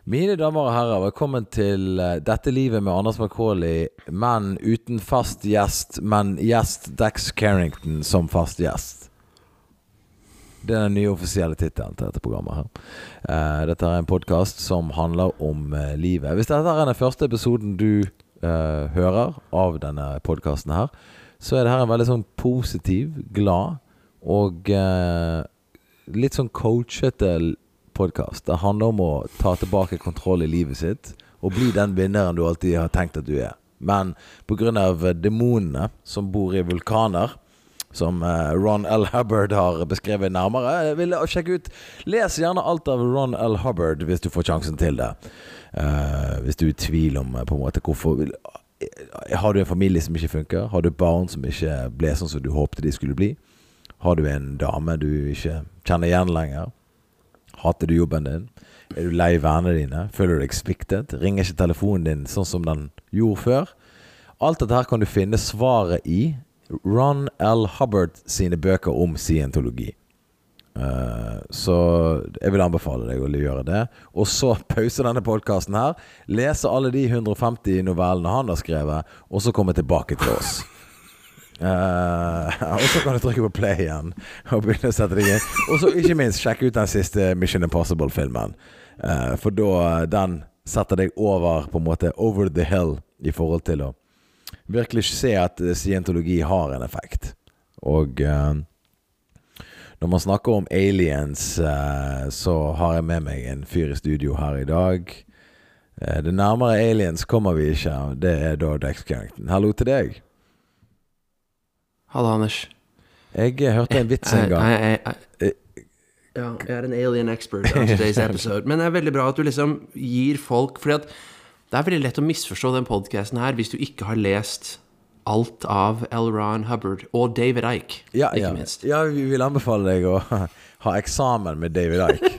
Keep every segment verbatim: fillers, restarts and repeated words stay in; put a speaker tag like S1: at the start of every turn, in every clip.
S1: Mine damer og herrer, velkommen til uh, Dette livet med Anders McCauley, men uten fast gjest, men gjest Dax Carrington som fast gjest. Det er den nye offisielle titelen til dette programmet her. Uh, dette er en podcast som handler om uh, livet. Hvis dette er den første episoden du uh, hører av denne podcasten her, så er det her en veldig sånn positiv, glad og uh, litt sånn coachete podcast. Det handler om å ta tilbake kontroll i livet sitt og bli den vinneren du alltid har tenkt at du er. Men på grunn av demonene som bor i vulkaner, som Ron L. Hubbard har beskrevet nærmere, jeg vil sjekke ut, les gjerne alt av Ron L. Hubbard hvis du får sjansen til det. Uh, hvis du er i tvil om på en måte hvorfor har du en familie som ikke funker? Har du barn som ikke ble sånn som du håpte de skulle bli? Har du en dame du ikke kjenner igjen lenger? Hater du jobben din? Er du lei vennene dine? Føler du deg sviktet? Ringer ikke telefonen din sånn som den gjorde før? Alt dette her kan du finne svaret i Ron L. Hubbard sine bøker om scientologi. Uh, så jeg vil anbefale deg å gjøre det. Og så pause denne podcasten her, lese alle de hundre og femti novellene han har skrevet, og så komme tilbake til oss. Uh, og så kan du trykke på play igjen og begynne å sette deg inn. Og så ikke minst sjekk ut den siste Mission Impossible-filmen, uh, for da den setter deg over på en måte over the hill i forhold til å virkelig se at scientologi har en effekt. Og uh, når man snakker om aliens, uh, så har jeg med meg en fyr i studio her i dag. uh, Det nærmere aliens kommer vi ikke. Det er da Dax Carrington. Hallo til deg.
S2: Hallo, Anders.
S1: Jeg hørte en vits en gang.
S2: Jeg, jeg, jeg, ja, jeg er en alien expert on today's episode. Men det er veldig bra at du liksom gir folk, fordi at det er veldig lett å misforstå den podcasten her hvis du ikke har lest alt av L. Ron Hubbard og David Icke,
S1: ja,
S2: ikke
S1: ja.
S2: minst.
S1: Ja, vi vil anbefale deg å ha eksamen med David Icke.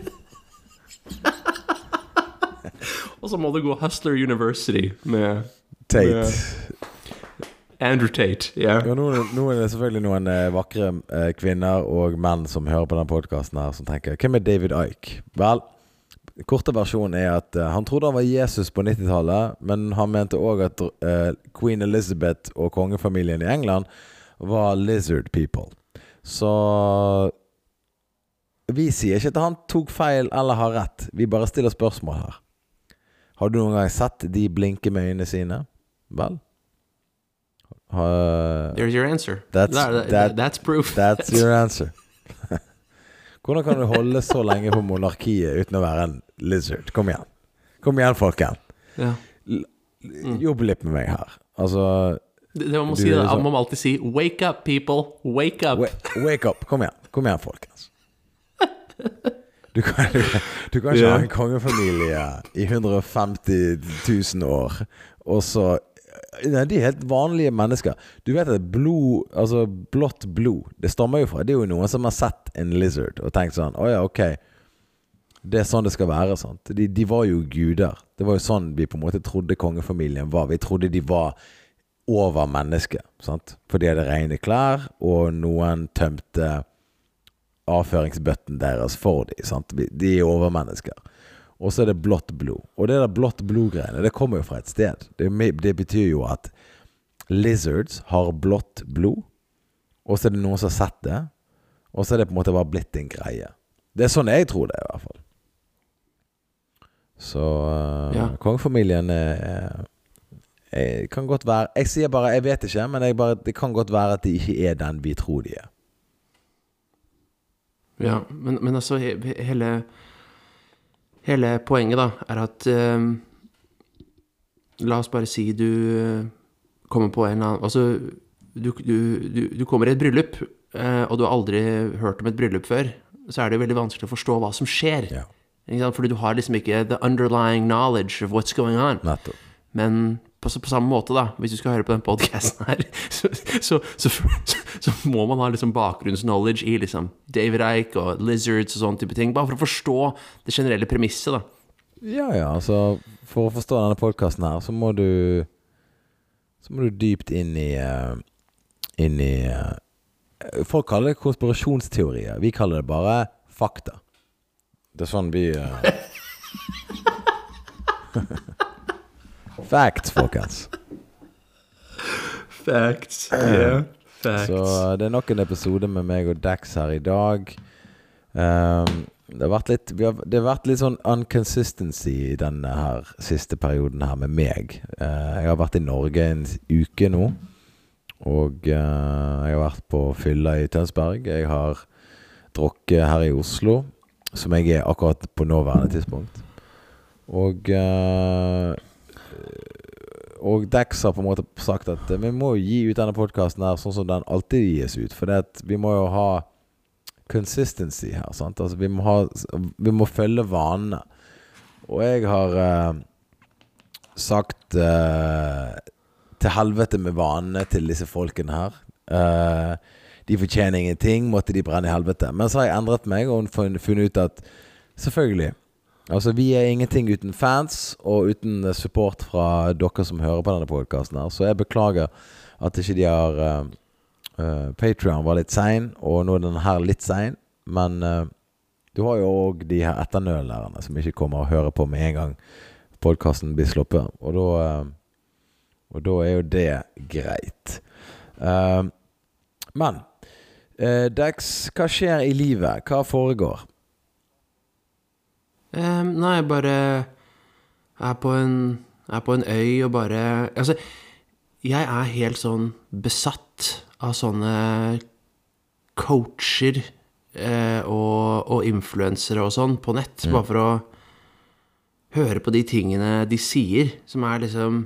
S2: Og så må du gå Hustler University med
S1: Tate.
S2: Med Andrew Tate, ja.
S1: Yeah. Noen, noen er selvfølgelig noen eh, vakre eh, kvinner og menn som hører på den podcasten her, som tenker, hvem er David Icke? Vel, korte versjonen er at eh, han trodde han var Jesus på nittitallet, men han mente også at eh, Queen Elizabeth og kongefamilien i England var lizard people. Så vi sier ikke at han tok feil eller har rett. Vi bare stiller spørsmål her. Har du noen gang sett de blinke med øynene sine? Vel? Uh,
S2: There's your answer.
S1: That's,
S2: that,
S1: that,
S2: that's proof.
S1: That's your answer. Hvordan kan du holde så lenge på monarkiet uten å være en lizard? Kom igjen. Kom igjen, folken.
S2: Ja.
S1: Mm. Jobb litt med meg her. Altså,
S2: det, det man må si, da, så... man må alltid si wake up, people. Wake up.
S1: Wake, wake up. Kom igjen. Kom igjen, folkens. Du kan, du, du kan ikke yeah. ha en kongefamilie i hundre og femti tusen år, og så Nei, de er helt vanlige mennesker. Du vet at blod, altså blått blod, det stammer jo fra, det er jo noen som har sett en lizard og tenkt sånn, åja, ok, det er sånn det skal være, sant? De, de var jo guder. Det var jo sånn vi på en måte trodde kongefamilien var. Vi trodde de var over mennesket, sant? For de hadde rene klær, og noen tømte avføringsbøtten deres for de, sant? De er overmennesker. Og så er det blått blod. Og det der blått blodgreiene, det kommer jo fra et sted. Det, det betyr jo at lizards har blått blod, og så er det noen som har sett det, og så er det på en måte bare blitt en greie. Det er sånn jeg tror det i hvert fall. Så uh, ja. Kongefamilien er, er, kan godt være, jeg sier bare, jeg vet ikke, men jeg bare, det kan godt være at de ikke er den vi tror de er.
S2: Ja, men, men altså he, hele... Hele poenget da, er at uh, la oss bare si du uh, kommer på en eller annen, altså du, du, du, du kommer i et bryllup, uh, og du har aldri hørt om et bryllup før, så er det jo veldig vanskelig å forstå hva som skjer. Ja. Fordi du har liksom ikke the underlying knowledge of what's going on.
S1: Nettopp.
S2: Men på, på samme måte da, hvis du skal høre på den podcasten her, så, så, så, så, så må man ha liksom bakgrunnsknowledge i liksom David Icke og lizards og sånne type ting, bare for å forstå det generelle premisset da.
S1: Ja, ja, altså for å forstå denne podcasten her, så må du så må du dypt inn i uh, inn i uh, folk kaller det konspirasjonsteorier. Vi kaller det bare fakta. Det er sånn vi uh, Facts, folkens.
S2: Facts, yeah. Facts.
S1: Så det er nok en episode med meg og Dax her i dag. Um, det, har vært litt, vi har, det har vært litt sånn inconsistency i denne her siste perioden her med meg. Uh, jeg har vært i Norge en uke nå, og uh, jeg har vært på fylla i Tønsberg. Jeg har drukket her i Oslo, som jeg er akkurat på nåværende tidspunkt. Og... Uh, Og Dax har på en måte sagt at vi må gi ut denne podcasten her sånn som den alltid gis ut, for det at vi må jo ha consistency her, sant? Altså vi må ha, vi må følge vanene. Og jeg har uh, sagt uh, til helvete med vanene til disse folkene her. Uh, de fortjener ingenting, måtte de brenne i helvete. Men så har jeg endret meg og funnet ut at selvfølgelig, altså vi er ingenting uten fans og uten support fra dere som hører på denne podcasten her. Så jeg beklager at ikke de har uh, uh, Patreon var litt sein, og nå er den her litt sein. Men uh, du har jo også de her etternølerne som ikke kommer og hører på med en gang podcasten blir sluppet. Og da, uh, og da er jo det greit. Uh, men uh, Dax, hva skjer i livet? Hva foregår?
S2: Um, nei, jeg bare er på en, er på en øy og bare... Altså, jeg er helt sånn besatt av sånne coacher eh, og, og influensere og sånn på nett, mm. bare for å høre på de tingene de sier, som er liksom...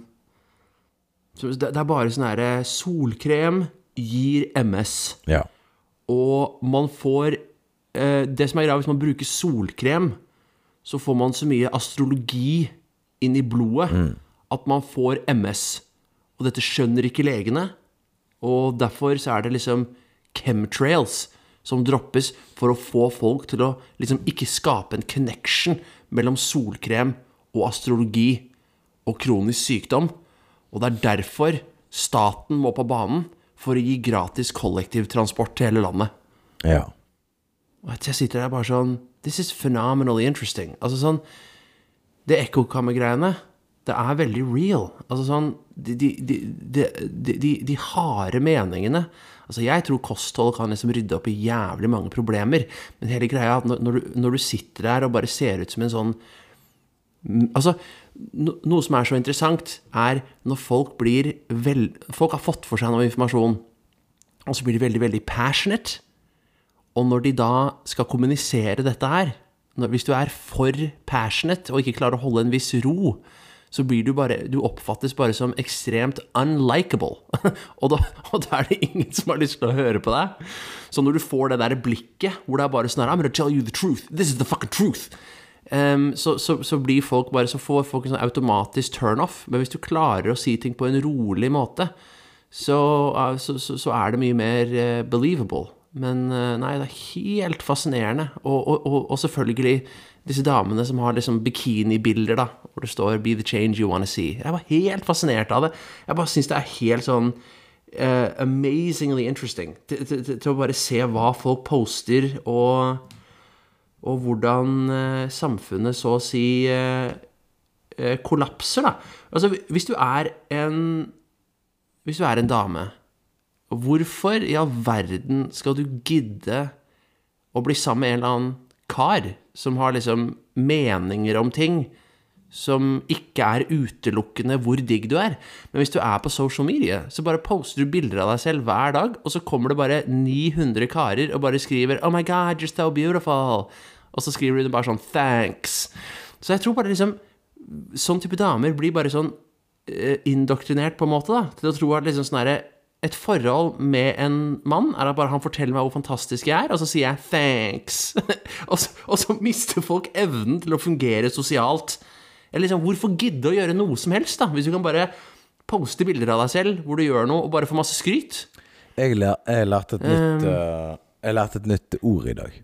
S2: Det er bare sånn her, solkrem gir M S.
S1: Ja.
S2: Og man får... Eh, det som er greit, hvis man bruker solkrem... så får man så mye astrologi inn i blodet mm. at man får M S. Og dette skjønner ikke legene. Og derfor så er det liksom chemtrails som droppes for å få folk til å liksom ikke skape en connection mellom solkrem og astrologi og kronisk sykdom. Og det er derfor staten må på banen for å gi gratis kollektivtransport til hele landet.
S1: Ja.
S2: Og jeg sitter der bare sånn, this is phenomenally interesting. Altså sånn, det ekkokammer-greiene, det er veldig real. Altså sånn, de, de, de, de, de, de harde meningene. Altså jeg tror kosthold kan liksom rydde opp i jævlig mange problemer. Men hele greia er at når, når, du, når du sitter der og bare ser ut som en sånn... Altså, no, noe som er så interessant er når folk blir vel... Folk har fått for seg noe informasjon, og så blir de veldig, veldig passionate. Og når de da skal kommunisere dette her, når, hvis du er for passionate og ikke klarer å holde en viss ro, så blir du bare, du oppfattes bare som ekstremt unlikable. og, da, og da er det ingen som har lyst til å høre på deg. Så når du får det der blikket, hvor det er bare sånn her, I'm gonna tell you the truth, this is the fucking truth. Um, så, så, så blir folk bare, så får folk en sånn automatisk turn-off. Men hvis du klarer å si ting på en rolig måte, så, uh, så, så, så er det mye mer uh, believable. Men nei, det er helt fascinerende. Og, og, og, og selvfølgelig disse damene som har liksom bikini-bilder da, hvor det står "Be the change you wanna see". Jeg var helt fascinert av det. Jeg bare synes det er helt sånn uh, amazingly interesting til, til, til, til å bare se hva folk poster, og, og hvordan uh, samfunnet så å si uh, uh, kollapser da. Altså, hvis du er en hvis du er en dame, hvorfor i all verden skal du gidde å bli sammen med en eller annen kar som har liksom meninger om ting som ikke er utelukkende hvor digg du er? Men hvis du er på social media, så bare poster du bilder av deg selv hver dag, og så kommer det bare ni hundre karer og bare skriver "Oh my God, you're so beautiful." Og så skriver du bare sånn "Thanks." Så jeg tror bare liksom sånn type damer blir bare sånn uh, indoktrinert på en måte da, til å tro at liksom sånn her et forhold med en mann er at bare han forteller meg hvor fantastisk jeg er, og så sier jeg "thanks». og, så, og så mister folk evnen til å fungere sosialt. Eller liksom, hvorfor gidde å gjøre noe som helst da, hvis du kan bare poste bilder av deg selv, hvor du gjør noe, og bare få masse skryt?
S1: Jeg, lær, jeg lærte et nytt, um, uh, jeg lærte et nytt ord i dag.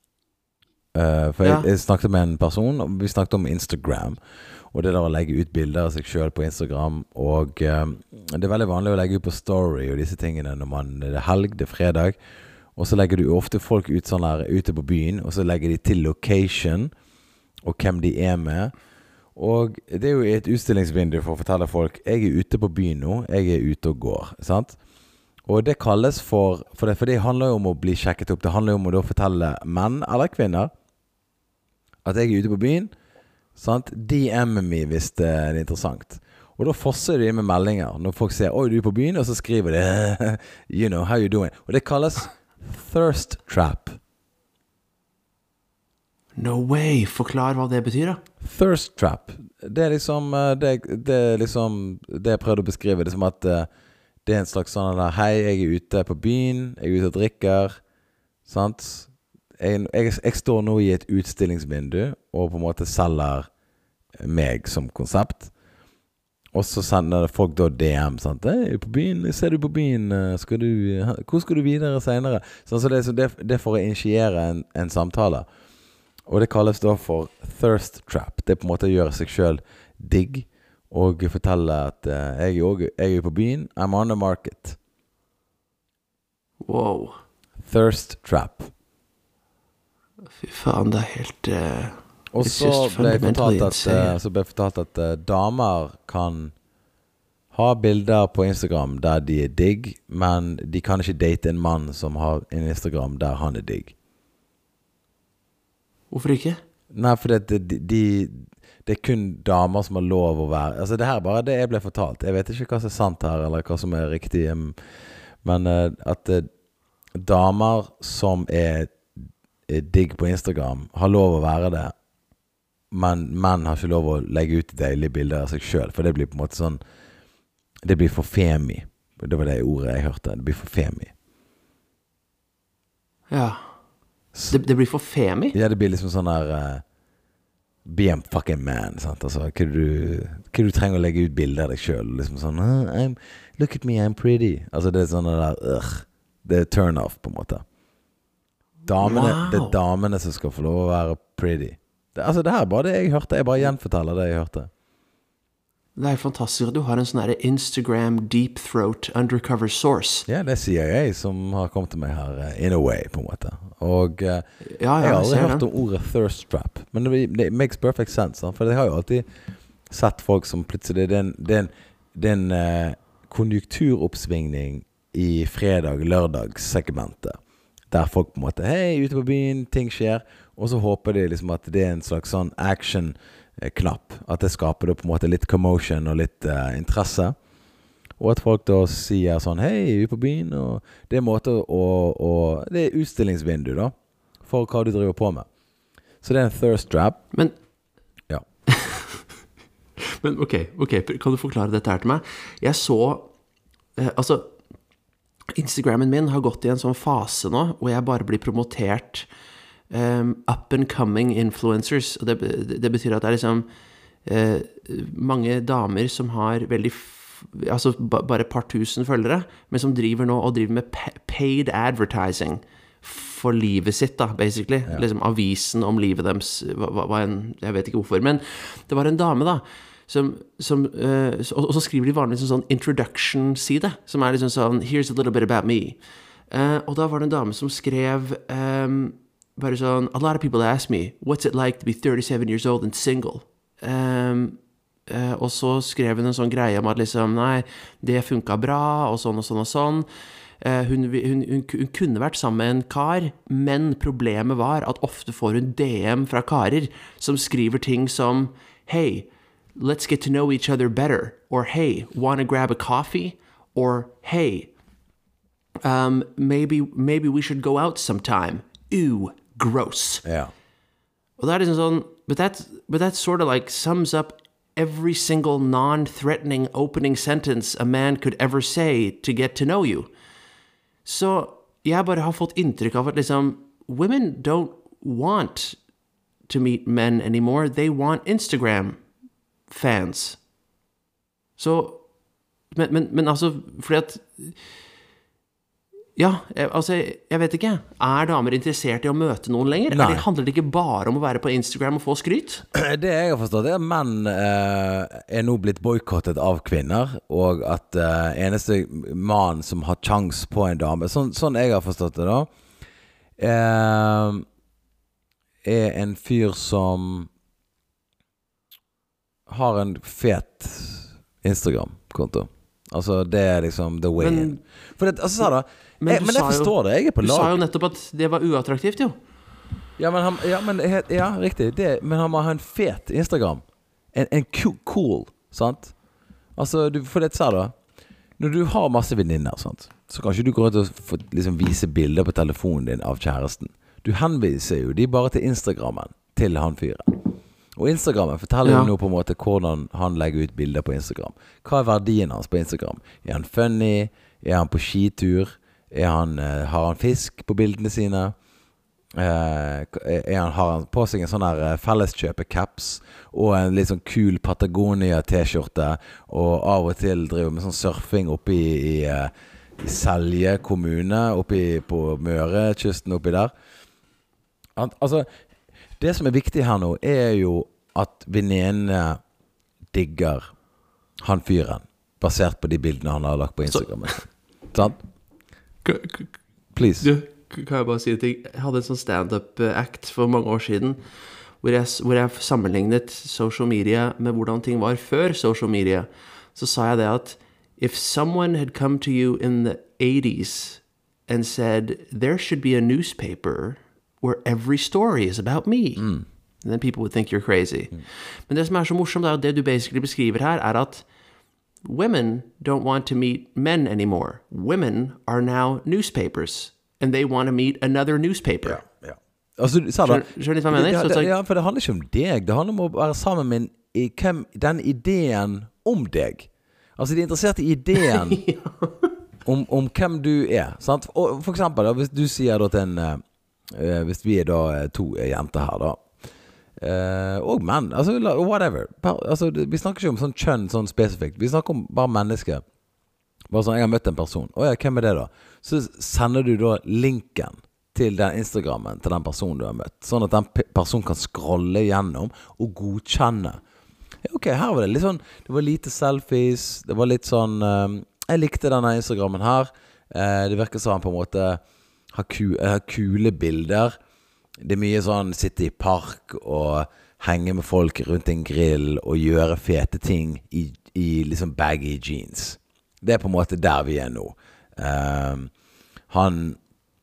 S1: Uh, for jeg, ja. jeg snakket med en person, og vi snakket om Instagram, og det der å legge ut bilder av seg selv på Instagram, og um, det er veldig vanlig å legge ut på story og disse tingene når man, det er helg, det er fredag, og så legger du ofte folk ut sånn her ute på byen, og så legger de til location, og hvem de er med, Og det er jo et utstillingsvindu for å fortelle folk jeg er ute på byen nå, jeg er ute og går, sant? Og det kalles for, for det, for det handler jo om å bli sjekket opp, det handler jo om å da fortelle menn eller kvinner at jeg er ute på byen, sant? D M me hvis det er interessant. Og da fosser de med meldinger når folk ser, oi du er på byen, og så skriver de, you know, how you doing? Og det kalles thirst trap.
S2: No way, forklar hva det betyr da.
S1: Thirst trap. Det er liksom det, det er liksom det jeg prøvde å beskrive. Det er som at det er en slags sånn der hei, jeg er ute på byen, jeg er ute og drikker, sant? Jeg, jeg, jeg står nå i et utstillingsvindu og på en måte selger meg som konsept. Og så sender folk da D M, sant? Hei, på byen, ser du på byen? Skal du, hvor skal du videre senere? Sånn, så det, så det, det er for å initiere en, en samtale. Og det kalles da for thirst trap. Det er på en måte å gjøre seg selv digg og fortelle at uh, jeg, er også, jeg er på byen, I'm on the market.
S2: Wow.
S1: Thirst trap.
S2: Fy faen, det er helt... Uh,
S1: og så ble jeg fortalt at, uh, så ble jeg fortalt at uh, damer kan ha bilder på Instagram der de er digg, men de kan ikke date en mann som har en Instagram der han er digg.
S2: Hvorfor ikke?
S1: Nei, for det, de, de, det er kun damer som har lov å være... Altså det her er bare det jeg ble fortalt. Jeg vet ikke hva som er sant her, eller hva som er riktig. Men uh, at uh, damer som er, er digg på Instagram har lov å være det, men menn har ikke lov å legge ut deilige bilder av seg selv, for det blir på en måte sånn... Det blir for femi. Det var det ordet jeg hørte. Det blir for femi.
S2: Ja. Det, det blir for femi?
S1: Ja, det blir liksom sånn her uh, be a fucking man, sant? Altså, hva du, hva du trenger å legge ut bilder av deg selv? Liksom sånn, oh, I'm, look at me, I'm pretty. Altså, det er sånn der, uh, det er turn off, på en måte. Damene, wow. Det er damene som skal få lov å være pretty. Det, altså, det her er bare det jeg hørte. Jeg bare gjenforteller det jeg hørte.
S2: Det er fantastisk at du har en sånn her Instagram deep throat undercover source.
S1: Ja, det er C I A som har kommet til meg her uh, in a way, på en måte. Og uh,
S2: ja, ja,
S1: jeg har aldri hørt
S2: det.
S1: om ordet thirst trap, men det, det makes perfect sense, for jeg har jo alltid sett folk som plutselig, det er en, det er en, det er en uh, konjunkturoppsvingning i fredag-lørdag-segmentet, der folk på en måte, hei, ute på byen, ting skjer, og så håper de liksom at det er en slags sånn action knapp, at det skaper det på en måte litt commotion og litt uh, interesse, og at folk da sier sånn hei, vi er på byen, og det er en måte å, å det er utstillingsvindu da for hva du driver på med, så det er en thirst trap.
S2: Men
S1: ja.
S2: Men ok, ok, kan du forklare dette her til meg? Jeg så eh, altså Instagrammen min har gått i en sånn fase nå hvor jeg bare blir promotert Um, up and coming influencers, og det, det, det betyr at det er liksom uh, mange damer som har veldig f altså ba bare et par tusen følgere, men som driver nå og driver med paid advertising for livet sitt da, basically, ja. Liksom avisen om livet deres, hva, hva en, jeg vet ikke hvorfor, men det var en dame da som, som uh, og, og så skriver de vanligvis en sånn introduction-side, som er liksom sånn, here's a little bit about me, uh, og da var det en dame som skrev um, bare sånn, a lot of people ask me, what's it like to be thirty-seven years old and single? Um, uh, og så skrev hun en sånn greie om at liksom, nei, det funket bra, og sånn og sånn og sånn. Uh, hun, hun, hun, hun kunne vært sammen med en kar, men problemet var at ofte får hun D M fra karer som skriver ting som, hey, let's get to know each other better, or hey, wanna grab a coffee, or hey, um, maybe, maybe we should go out sometime. Ew. Gross.
S1: Yeah.
S2: Well, that isn't on, but that's, but that sort of like sums up every single non-threatening opening sentence a man could ever say to get to know you. Så jeg bare har fått inntrykk av at liksom, women don't want to meet men anymore. They want Instagram fans. Så, men, men, men altså, fordi at ja, altså, jeg vet ikke. Er damer interessert i å møte noen lenger? Nei. Det handler det ikke bare om å være på Instagram og få skryt?
S1: Det jeg har forstått er at menn eh, er nå blitt boykottet av kvinner, og at eh, eneste mann som har chans på en dame, sånn, sånn jeg har forstått det da, eh, er en fyr som har en fet Instagram-konto. Altså, det er liksom the way
S2: Men-
S1: in. For det, altså, sa da,
S2: Men
S1: jeg,
S2: du
S1: men jeg
S2: sa jo-
S1: forstår det, jeg er på
S2: Du sa
S1: lag.
S2: jo nettopp at det var uattraktivt, jo.
S1: Ja, men, han, ja, men he- ja, riktig. Det, men han må ha en fet Instagram. En, en cool, cool, sant? Altså, du, for det sa da, når du har masse venninner, sant, så kan ikke du gå ut og få, liksom, vise bilder på telefonen din av kjæresten. Du henviser jo de bare til Instagrammen til han fyren. Og Instagrammen forteller
S2: Ja.
S1: jo nå på en måte hvordan han legger ut bilder på Instagram. Hva er verdien hans på Instagram? Er han funny? Er han på skitur? Er han, eh, har han fisk på bildene sine? Eh, er han, har han på seg en sånn her eh, felleskjøpe-caps og en litt sånn kul Patagonia-t-skjorte, og av og til driver med sånn surfing oppe i, i, eh, i Selje kommune, oppe i, på Mørekysten oppi der. Al- Altså, det som er viktig her nå, er jo at venninnene digger han fyren, basert på de bildene han har lagt på Instagram. Sant?
S2: K- k-
S1: Please.
S2: Du, k- kan jeg bare si en ting? Jeg hadde en sånn stand-up-act for mange år siden, hvor jeg, s- hvor jeg sammenlignet social media med hvordan ting var før social media. Så sa jeg det at if someone had come to you in the eighties and said, there should be a newspaper where every story is about me, and then people would think you're crazy. Men det som er så morsomt, er at det du basically beskriver her, er at women don't want to meet men anymore. Women are now newspapers, and they want to meet another newspaper.
S1: Ja. Altså, du sa da,
S2: Skjønner- skjønner du hva jeg mener?
S1: Det,
S2: Så
S1: det,
S2: it's like-
S1: ja, for det handler ikke om deg. Det handler om å være sammen med en, i, hvem, den ideen om deg. Altså, de er interessert i ideen om, om hvem du er. Sant? Og for eksempel, da, hvis du sier da til en eh, eh, hvis vi er da eh, to eh, jenter her, da. Eh, og menn. Altså, la- whatever. Per, altså, det- vi snakker ikke om sånn kjønn sånn spesifikt. Vi snakker om bare mennesker. Bare sånn, jeg har møtt en person. Å ja, hvem er det da? Så sender du da linken til den Instagrammen til den personen du har møtt, sånn at den pe- personen kan scrolle gjennom og godkjenne. Ja, ok, her var det litt sånn, det var lite selfies, det var litt sånn, eh, jeg likte denne Instagrammen her. Eh, det virker som han på en måte har, ku, har kule bilder. Det er mye sånn sitte i park og henge med folk rundt en grill og gjøre fete ting i, i liksom baggy jeans. Det er på en måte der vi er nå. Um, han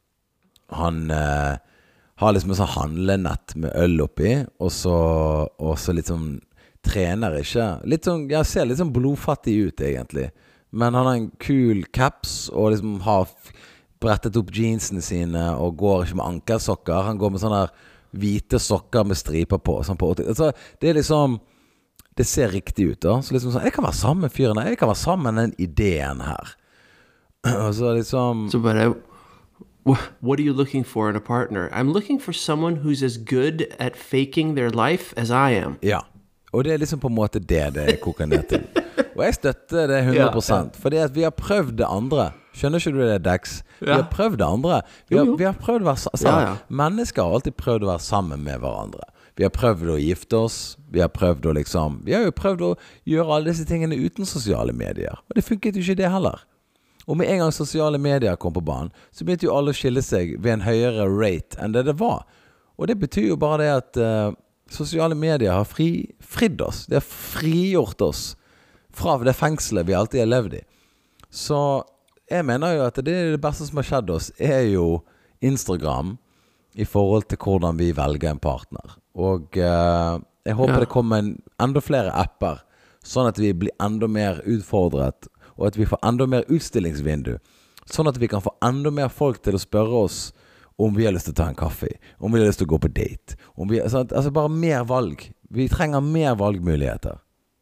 S1: Han uh, har liksom en sånn handlenett med øl oppi, og så, og så litt sånn trener ikke. Litt sånn, jeg ser litt sånn blodfattig ut egentlig. Men han har en kul caps og liksom har f- brettet opp jeansene sine og går ikke med ankelsokker. Han går med sånne her hvite sokker med striper på. Sånn på åtti. Altså, det er liksom, det ser riktig ut da. Så liksom sånn, jeg kan være sammen med fyren her. Jeg kan være sammen med den ideen her. Og så liksom...
S2: Så bare, "Wh- what are you looking for in a partner? I'm looking for someone who's as good at faking their life as I am.
S1: Ja, og det er liksom på en måte det det koker ned til. Og jeg støtter det hundre prosent,
S2: Ja,
S1: fordi at vi har prøvd det andre. Skjønner ikke du det, Dex? Vi
S2: Ja.
S1: har prøvd det andre. Vi har,
S2: Jo, jo.
S1: vi har prøvd å være sa- sammen.
S2: Ja, ja.
S1: Mennesker har alltid prøvd å være sammen med hverandre. Vi har prøvd å gifte oss. Vi har prøvd å liksom Vi har jo prøvd å gjøre alle disse tingene uten sosiale medier. Og det funket jo ikke det heller. Og med en gang sosiale medier kom på banen, så begynte jo alle å skille seg ved en høyere rate enn det det var. Og det betyr jo bare det at eh, sosiale medier har fri, fridd oss. Det har frigjort oss fra det fengselet vi alltid har levd i. Så jeg mener jo at det, det beste som har skjedd oss, er jo Instagram i forhold til hvordan vi velger en partner. Og eh, jeg håper
S2: Ja.
S1: det kommer en, enda flere apper, sånn at vi blir enda mer utfordret, og at vi får enda mer utstillingsvindu. Sånn at vi kan få enda mer folk til å spørre oss om vi har lyst til å ta en kaffe, om vi har lyst til å gå på date. Om vi, sånn at, altså bare mer valg. Vi trenger mer valgmuligheter.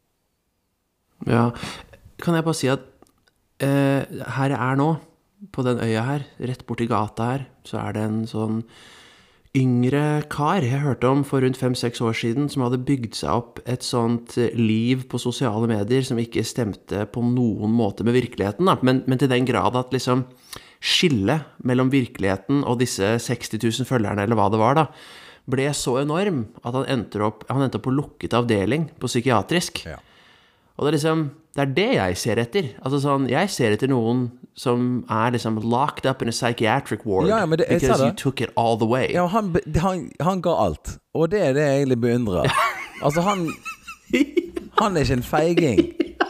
S2: Ja, kan jeg bare si at eh, her jeg er nå, på den øya her, rett borti gata her, så er det en sånn yngre kar jeg hørte om for rundt fem-seks år siden, som hadde bygd seg opp et sånt eh, liv på sosiale medier som ikke stemte på noen måte med virkeligheten, da. Men, men til den grad at liksom skillet mellom virkeligheten og disse seksti tusen følgerne, eller hva det var da, ble så enorm at han endte opp, han endte opp på lukket avdeling på psykiatrisk.
S1: Ja.
S2: Og det er liksom, det er det jeg ser etter. Altså sånn, jeg ser etter noen som er liksom locked up in a psychiatric ward,
S1: Ja, ja, men det- jeg
S2: because
S1: ser
S2: you
S1: det.
S2: took it all the way.
S1: Ja, han, be- han, han ga alt. Og det er det jeg egentlig beundrer. Altså, han Han er ikke en feiging.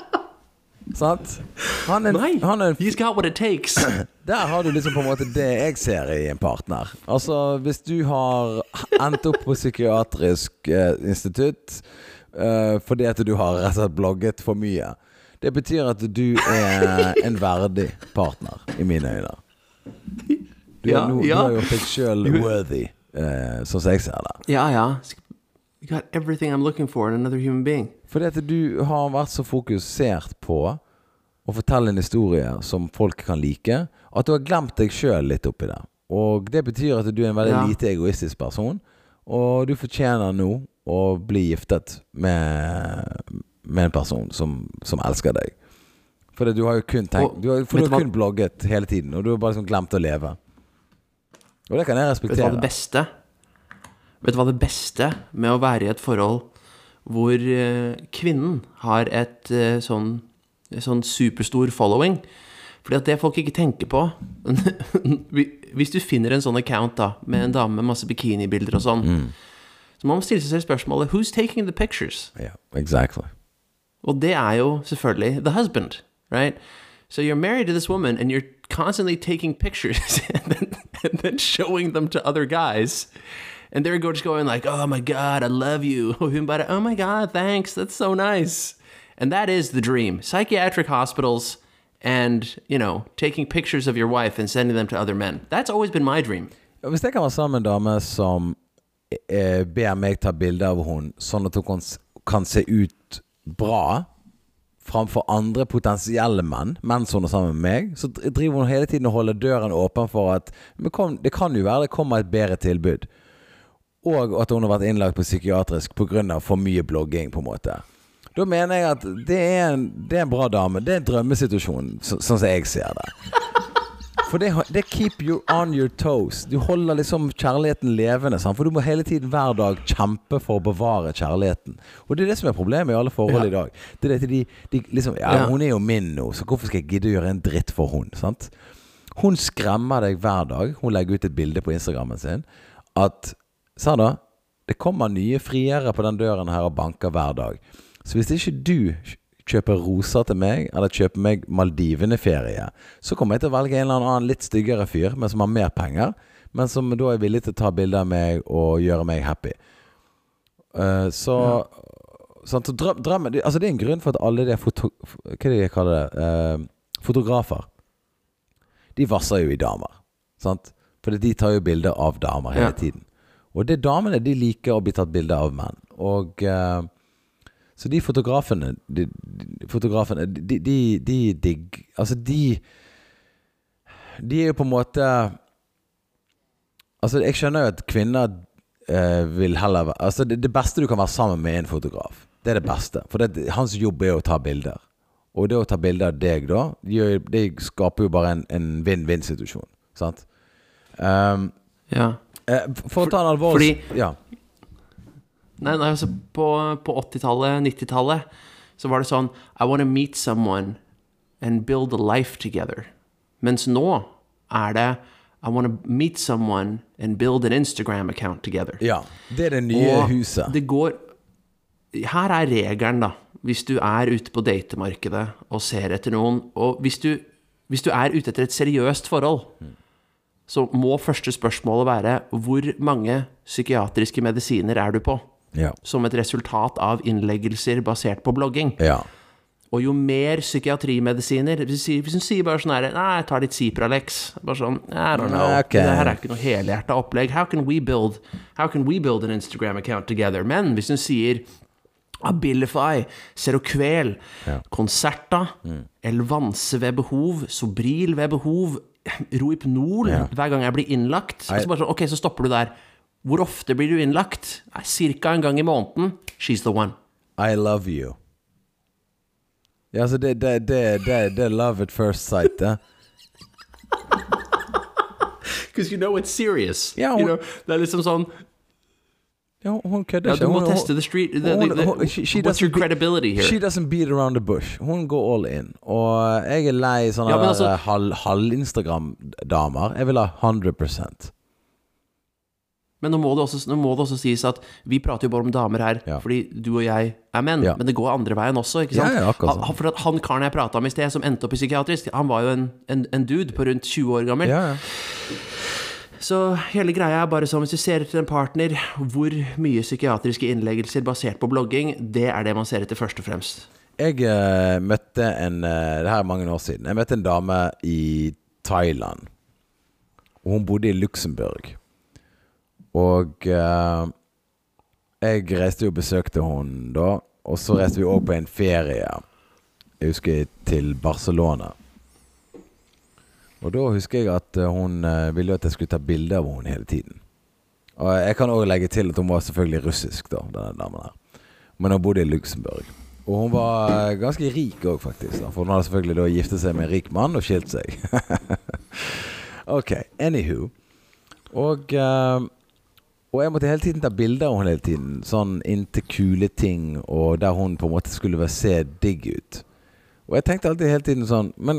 S1: Sant? Han er,
S2: Nei,
S1: han er,
S2: he's got what it takes.
S1: Der har du liksom på en måte det jeg ser i en partner. Altså, hvis du har endt opp på psykiatrisk eh, institutt eh, fordi at du har rett og slett blogget for mye, det betyr at du er en verdig partner, i mine øyne. Du,
S2: Ja,
S1: er no,
S2: ja.
S1: du har gjort deg selv worthy, eh, sånn som jeg ser det.
S2: Ja, ja. You got everything I'm looking for in another human being.
S1: Fordi at du har vært så fokusert på å fortelle en historie som folk kan like, at du har glemt deg selv litt oppi det. Og det betyr at du er en veldig
S2: Ja.
S1: lite egoistisk person, og du fortjener nå å bli giftet med, med en person som, som elsker deg. For du har jo kun tenkt,
S2: Og,
S1: du har, for
S2: vet
S1: du
S2: du
S1: har
S2: hva-
S1: kun blogget hele tiden, og du har bare liksom glemt å leve. Og det kan jeg
S2: Vet du hva
S1: respektere.
S2: det beste? Vet du hva det beste med å være i et forhold hvor eh, kvinnen har et eh, sånn, sånn superstor following? Fordi at det folk ikke tenker på hvis du finner en sånn account da med en dame med masse bikinibilder og sånn, så må man stille seg spørsmålet, who's taking the pictures?
S1: Ja, exactly.
S2: Og det er jo selvfølgelig the husband, right? So you're married to this woman and you're constantly taking pictures and, then, and then showing them to other guys. And they're just going like, oh my God, I love you. Og hun bare, oh my God, thanks, that's so nice. And that is the dream. Psychiatric hospitals and, you know, taking pictures of your wife and sending them to other men. That's always been my dream.
S1: Hvis jeg kan være sammen med en dame som eh, ber meg ta bilder av hun, sånn at hun kan, kan se ut bra framfor andre potensielle menn, mens hun er sammen med meg, så driver hun hele tiden og holder døren åpen for at men kom, det kan jo være det kommer et bedre tilbud. Og at hun har vært innlagt på psykiatrisk på grunn av for mye blogging, på en måte. Da mener jeg at det er en, det er en bra dame. Det er en drømmesituasjon, så, sånn som jeg ser det. For det, det keep you on your toes. Du holder liksom kjærligheten levende, sant? For du må hele tiden hver dag kjempe for å bevare kjærligheten. Og det er det som er problemet i alle forhold
S2: Ja.
S1: i dag. Det er det de, de liksom, ja,
S2: Ja.
S1: hun er jo min nå, så hvorfor skal jeg gidde å gjøre en dritt for hun, sant? Hun skremmer deg hver dag. Hun legger ut et bilde på Instagrammen sin, at sa da, det kommer nye friere på den døren her og banker hver dag. Så hvis ikke du kjøper roser til meg, eller kjøper meg Maldivene-ferie, så kommer jeg til å velge en eller annen litt styggere fyr, men som har mer penger, men som da er villig til å ta bilder av meg og gjøre meg happy. Uh, så, ja. sånn, så drøm, drømmen, altså det er en grunn for at alle de foto, hva er det jeg kaller det, uh, fotografer, de vasser jo i damer, sant? For de tar jo bilder av damer hele
S2: Ja.
S1: tiden. Og det er damene, de liker å bli tatt bilder av menn. Og uh, så de fotografene de, de fotografene de, de, de digg, altså de de er jo på en måte, altså jeg skjønner jo at kvinner uh, vil heller, altså det, det beste du kan være sammen med en fotograf, det er det beste, for det, hans jobb er å ta bilder. Og det å ta bilder av deg da, det, det skaper jo bare en, en win-win-situasjon, sant? Um,
S2: Ja.
S1: uh, for å ta en alvorlig...
S2: fordi-
S1: ja.
S2: Nei, nei, altså på, på åttitallet, nittitallet, så var det sånn, I want to meet someone and build a life together. Mens nå er det, I want to meet someone and build an Instagram account together.
S1: Ja, det er det nye
S2: Og
S1: huset.
S2: det går, her er regelen da, hvis du er ute på datemarkedet og ser etter noen, og hvis du, hvis du er ute etter et seriøst forhold, så må første spørsmålet være, hvor mange psykiatriske medisiner er du på?
S1: Ja.
S2: Som et resultat av innleggelser basert på blogging.
S1: Ja.
S2: Og jo mer psykiatrimedisiner, hvis du sier, hvis du sier bare sånn her, nei, jeg tar litt Cipralex, bare sånn, I don't know,
S1: Ok.
S2: det her er ikke noe helhjertet opplegg, how can we build, how can we build an Instagram account together? Men hvis du sier Abilify, Seroquel,
S1: Ja.
S2: Concerta, Elvanse ved behov, Sobril ved behov, Rohypnol,
S1: Ja.
S2: hver gang jeg blir innlagt, og så bare sånn, ok, så stopper du der. Hvor ofte blir du innlagt? Nei, cirka en gang i måneden. She's the one.
S1: I love you. Ja, altså det, det, det, det, det er love at first sight, det.
S2: Because you know it's serious.
S1: Ja,
S2: you
S1: hun-
S2: know, det er liksom sånn,
S1: Ja, hun kødder
S2: ja,
S1: ikke.
S2: du må
S1: Hun-
S2: teste the street, the, the,
S1: hun-
S2: the,
S1: hun- she- she
S2: what's your
S1: doesn't be-
S2: credibility here?
S1: She doesn't beat around the bush. Hun går all in. Og jeg er lei sånne
S2: Ja, men
S1: der
S2: altså-
S1: halv, halv Instagram-damer. Jeg vil ha hundre prosent.
S2: Men nå må, det også, nå må det også sies at vi prater jo bare om damer her,
S1: Ja.
S2: fordi du og jeg er menn,
S1: Ja.
S2: men det går andre veien også, ikke sant?
S1: Ja, ja, akkurat sånn.
S2: han, for at han karen jeg pratet om i sted, som endte opp i psykiatrisk, han var jo en, en, en dude på rundt tjue år gammel.
S1: Ja, ja.
S2: Så hele greia er bare sånn, hvis du ser etter en partner, hvor mye psykiatriske innleggelser basert på blogging, det er det man ser etter først og fremst.
S1: Jeg eh, møtte en, eh, det her er mange år siden, jeg møtte en dame i Thailand, og hun bodde i Luxembourg. Og eh, jeg reiste jo og besøkte hun da, og så reiste vi også på en ferie, jeg husker til Barcelona. Og da husker jeg at hun eh, ville at jeg skulle ta bilder av henne hele tiden. Og jeg kan også legge til at hun var selvfølgelig russisk da, denne damen her. Men hun bodde i Luxembourg. Og hun var eh, ganske rik også faktisk da, for hun hadde selvfølgelig da giftet seg med en rik mann og skilt seg. Ok, anywho. Og, eh, og jeg måtte hele tiden ta bilder av henne hele tiden, sånn inntil kule ting, og der hun på en måte skulle være se digg ut. Og jeg tenkte alltid hele tiden sånn, men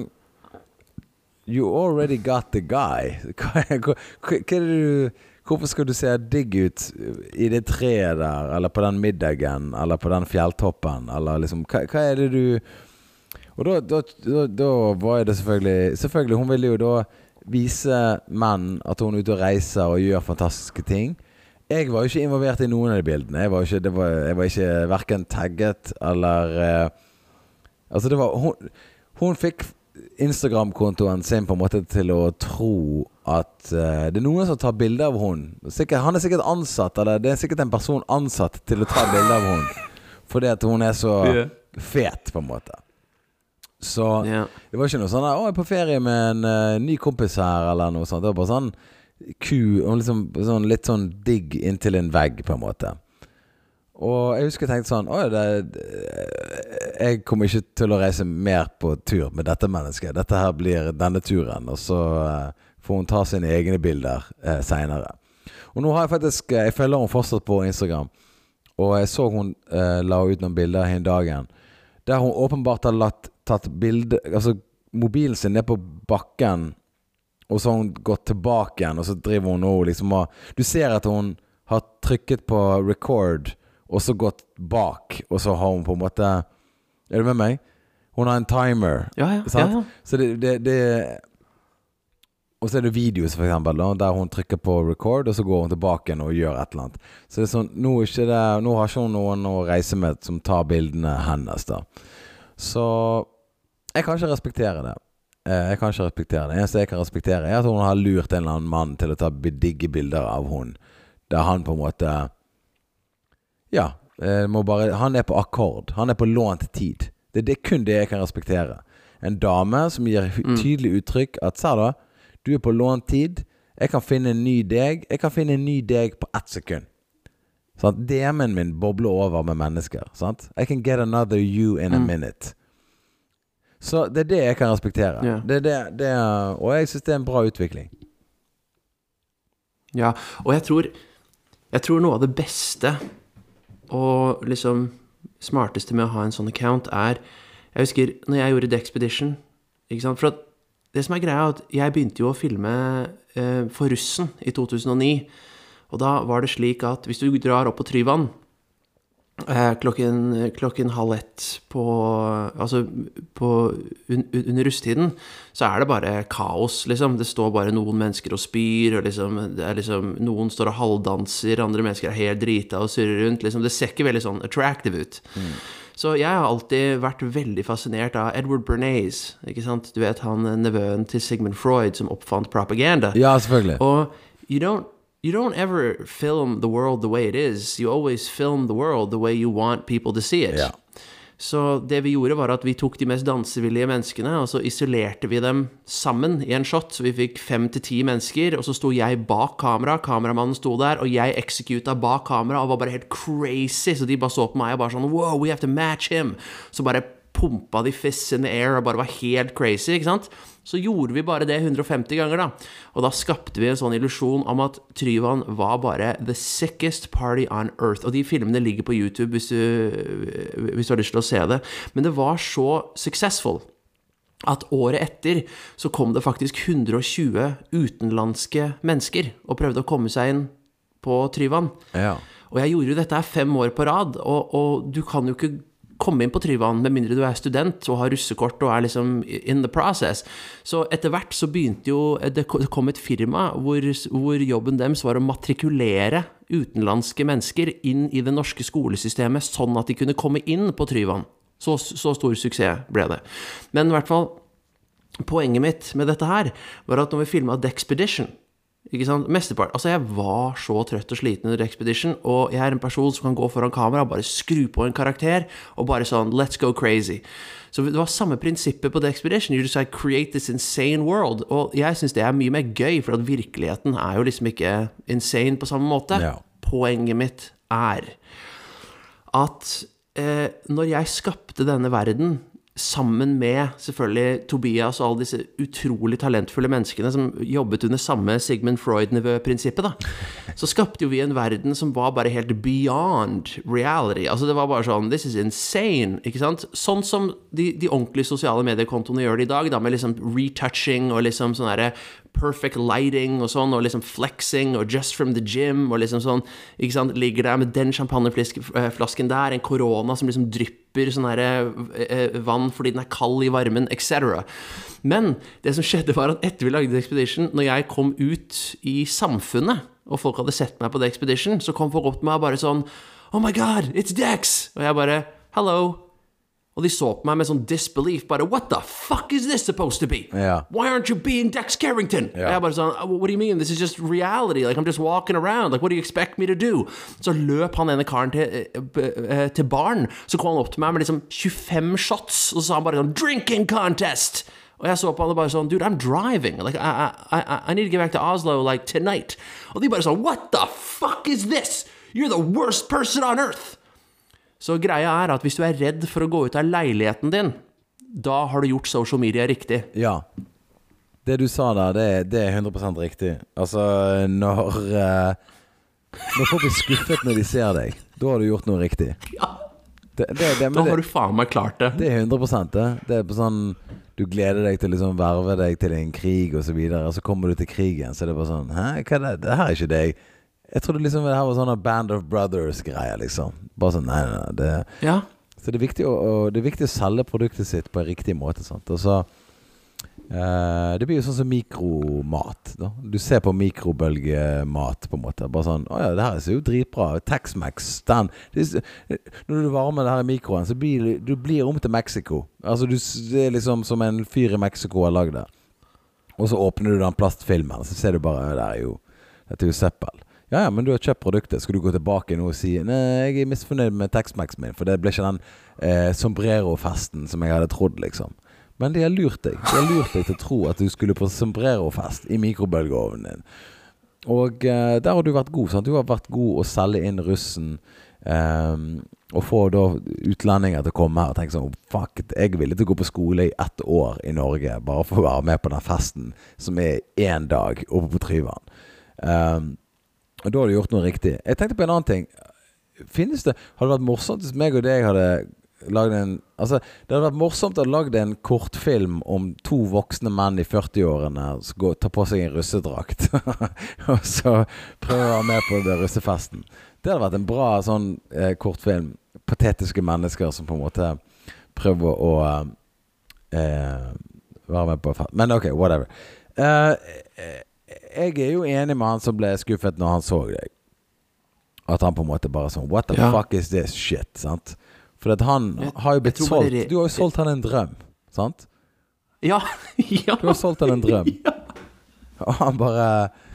S1: you already got the guy. Hva, hva, hva er det du, hvorfor skal du se digg ut i det treet der, eller på den middagen, eller på den fjelltoppen, eller liksom, hva, hva er det du... Og da, da, da, da var det selvfølgelig, selvfølgelig, hun ville jo da vise menn at hun er ute og reiser og gjør fantastiske ting. Jeg var jo ikke involvert i noen av de bildene. Jeg var ikke, det var, jeg var ikke hverken tagget, eller... Eh, altså det var... Hun, hun fikk... Instagram-kontoen sin på en måte til å tro at uh, det er noen som tar bilder av hun. Sikkert, han er sikkert ansatt, eller det er sikkert en person ansatt til å ta bilder av hun, fordi at hun er så yeah. fet på en måte. Så yeah. det var ikke noe sånn å, jeg er på ferie med en uh, ny kompis her, eller noe sånt. Det var bare sånn ku, liksom, sånn, litt sånn digg inntil en vegg på en måte. Og jeg husker jeg tenkte sånn, oi, det, jeg kommer ikke til å reise mer på tur med dette mennesket. Dette her blir denne turen, og så uh, får hun ta sine egne bilder uh, senere. Og nå har jeg faktisk, jeg følger hun fortsatt på Instagram, og jeg så hun uh, la ut noen bilder en dagen, der hun åpenbart har latt, tatt bilder, altså mobilen sin ned på bakken, og så har hun gått tilbake igjen, og så driver hun nå liksom, og du ser at hun har trykket på record, og så gått bak, og så har hun på en måte, er du med meg? Hun har en timer,
S2: ja, ja,
S1: sant?
S2: Ja, ja.
S1: Så det, det, det og så er det videos for eksempel, da, der hun trykker på record, og så går hun tilbake og gjør et eller annet. Så det er sånn, nå, er ikke det, nå har ikke hun noen å reise med som tar bildene hennes da. Så jeg kan ikke respektere det. Jeg kan ikke respektere det. Det eneste jeg kan respektere er at hun har lurt en eller annen mann til å ta digge bilder av hun, der han på en måte... Ja, må bare, han er på akkord. Han er på lånt tid. Det, det er kun det jeg kan respektere. En dame som gir tydelig uttrykk at, sa da, du er på lånt tid, jeg kan finne en ny deg, jeg kan finne en ny deg på ett sekund. Sånn, D M-en min bobler over med mennesker, sant? I can get another you in a minute. Så det er det jeg kan respektere. Yeah. Det er det, det er, og jeg synes det er en bra utvikling.
S2: Ja, og jeg tror, jeg tror noe av det beste... Og liksom smarteste med å ha en sånn account er, jeg husker når jeg gjorde The Expedition, ikke sant? For at det som er greia er at jeg begynte jo å filme eh, for Russen i to tusen og ni, og da var det slik at hvis du drar opp på Tryvann eh, klokken, klokken halv ett på, altså på un, under russtiden, så er det bare kaos, liksom. Det står bare noen mennesker og spyr, og liksom, det er liksom, noen står og halvdanser, andre mennesker er helt drita og surrer rundt, liksom. Det ser ikke veldig sånn attractive ut. Mm. Så jeg har alltid vært veldig fascinert av Edward Bernays, ikke sant? Du vet, han nevøen til Sigmund Freud som oppfant propaganda.
S1: Ja, selvfølgelig.
S2: Og you don't You don't ever film the world the way it is. You always film the world the way you want people to see it. Ja. Så det vi gjorde var at vi tok de mest dansevillige menneskene, og så isolerte vi dem sammen i en shot, så vi fikk fem til ti mennesker, og så sto jeg bak kamera, kameramannen sto der, og jeg executa bak kamera, og var bare helt crazy, så de bare så på meg og bare sånn, wow, we have to match him. Så bare pumpa de fists in the air, og bare var helt crazy, ikke sant? Så gjorde vi bare det hundre og femti ganger da, og da skapte vi en sånn illusion om at Tryvann var bare the sickest party on earth, og de filmene ligger på YouTube hvis du, hvis du har lyst til å se det, men det var så successful at året etter så kom det faktisk hundre og tjue utenlandske mennesker og prøvde å komme seg inn på Tryvann.
S1: Ja.
S2: Og jeg gjorde jo dette her fem år på rad, og, og du kan jo ikke komme inn på Tryvann med mindre du er student og har russekort og er liksom in the process. Så etter hvert så begynte jo, det kom et firma hvor, hvor jobben deres var å matrikulere utenlandske mennesker inn i det norske skolesystemet, sånn at de kunne komme inn på Tryvann. Så, så stor suksess ble det. Men i hvert fall, poenget mitt med dette her var at når vi filmet The Expedition, ikke sant, mestepart, altså jeg var så trøtt og sliten under Expedition, og jeg er en person som kan gå foran kamera og bare skru på en karakter, og bare sånn, let's go crazy. Så det var samme prinsippet på The Expedition, you just like create this insane world, og jeg synes det er mye mer gøy, for at virkeligheten er jo liksom ikke insane på samme måte.
S1: Ja.
S2: Poenget mitt er at eh, når jeg skapte denne verden, sammen med selvfølgelig Tobias og alle disse utrolig talentfulle menneskene som jobbet under samme Sigmund Freud-nivå-prinsippet da, så skapte jo vi en verden som var bare helt beyond reality. Altså det var bare sånn, this is insane, ikke sant? Sånn som de, de ordentlige sosiale mediekontoene gjør det i dag, da, med liksom retouching og liksom sånn der perfect lighting og sånn, og liksom flexing og just from the gym, og liksom sånn, ikke sant, ligger der med den champagneflasken der, en korona som liksom drypper sånn her eh, vann fordi den er kald i varmen, et cetera. Men det som skjedde var at etter vi lagde The Expedition, når jeg kom ut i samfunnet, og folk hadde sett meg på The Expedition, så kom folk opp til meg og bare sånn, oh my god, it's Dex! Og jeg bare, hello! Og de så på meg med sånn disbelief, bare, what the fuck is this supposed to be?
S1: Ja.
S2: Why aren't you being Dex Carrington?
S1: Ja.
S2: Og jeg bare sånn, what do you mean? This is just reality. Like, I'm just walking around. Like, what do you expect me to do? Så løp han ene karen til, uh, til baren, så kom han opp til meg med liksom tjuefem shots, og så sa han bare sånn, drinking contest! Og jeg så på han og bare sånn, dude, I'm driving. Like, I, I, I, I need to get back to Oslo, like, tonight. Og de bare sånn, what the fuck is this? You're the worst person on earth! Så greia er at hvis du er redd for å gå ut av leiligheten din, da har du gjort social media riktig.
S1: Ja. Det du sa der, det, det er hundre prosent riktig. Altså, når, uh, når folk blir skuffet når de ser deg, da har du gjort noe riktig.
S2: Ja.
S1: Det, det, det,
S2: da har
S1: det,
S2: du faen meg klart det.
S1: Det er hundre prosent det. Det er på sånn, du gleder deg til liksom verve deg til en krig og så videre, og så kommer du til krigen, så er det bare sånn, hæ, hva er det? Det her er ikke deg. Jeg trodde liksom det her var sånn Band of Brothers-greier, liksom. Bare sånn, nei, nei, nei. Det,
S2: ja.
S1: Så det er, viktig å, å, det er viktig å selge produktet sitt på en riktig måte, sant? Og så, eh, det blir jo sånn som mikromat, da. Du ser på mikrobølgemat, på en måte. Bare sånn, åja, det her ser jo dritbra. Tex-Mex, den. Det er, når du varmer det her i mikroen, så blir du blir om til Mexico. Altså, du, det er liksom som en fyr i Mexico har lagd det. Og så åpner du den plastfilmen, så ser du bare, det er jo, dette er jo seppel. Ja, ja, men du har kjøpt produktet. Skal du gå tilbake nå og si nei, jeg er misfornøyd med Tex-Mex min, for det ble ikke den eh, sombrero-festen som jeg hadde trodd, liksom. Men de har lurt deg. De har lurt deg til å tro at du skulle på sombrero-fest i mikrobølgeovnen din. Og eh, der har du vært god, sant? Du har vært god å selge inn russen eh, og få da utlendinger til å komme her og tenke sånn, fuck, jeg ville til å gå på skole i ett år i Norge bare for å være med på den festen som er en dag oppe på Tryvann. Um, Og da har du gjort noe riktig. Jeg tenkte på en annen ting. Finnes det, hadde det vært morsomt hvis meg og deg hadde laget en, altså det hadde vært morsomt å ha laget en kortfilm om to voksne menn i førti-årene som går, tar på seg en russedrakt og så prøver å være med på det russefesten. Det hadde vært en bra sånn eh, kortfilm. Patetiske mennesker som på en måte prøver å eh, være med på festen. Men ok, whatever. Eh, eh Jeg er jo enig med han som ble skuffet når han så deg. At han på en måte bare sånn, what the ja. fuck is this shit, sant? For at han jeg, har jo blitt solgt, det, du har jo solgt han en drøm, sant?
S2: Ja, ja.
S1: Du har solgt han en drøm.
S2: Ja.
S1: Og han bare,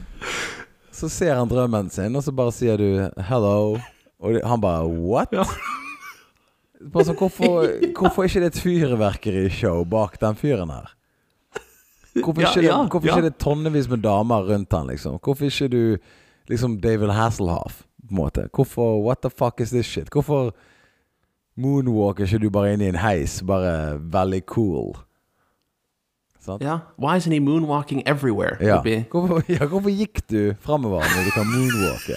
S1: så ser han drømmen sin, og så bare sier du, hello, og han bare, what? Ja. Bare sånn, hvorfor, hvorfor er ikke det et fyrverkeri-show bak den fyren her? Hvorfor ikke, ja, ja, hvorfor ja. ikke det tonnevis med damer rundt han, liksom? Hvorfor ikke du liksom David Hasselhoff, på en måte? Hvorfor, what the fuck is this shit? Hvorfor moonwalker ikke du bare inn i en heis, bare veldig cool? Sant?
S2: Ja, why isn't he moonwalking everywhere?
S1: Ja, hvorfor, ja, hvorfor gikk du fremover når du kan moonwalke?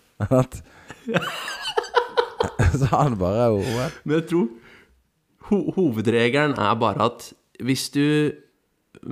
S1: Så han bare, what?
S2: Men jeg tror ho hovedregelen er bare at hvis du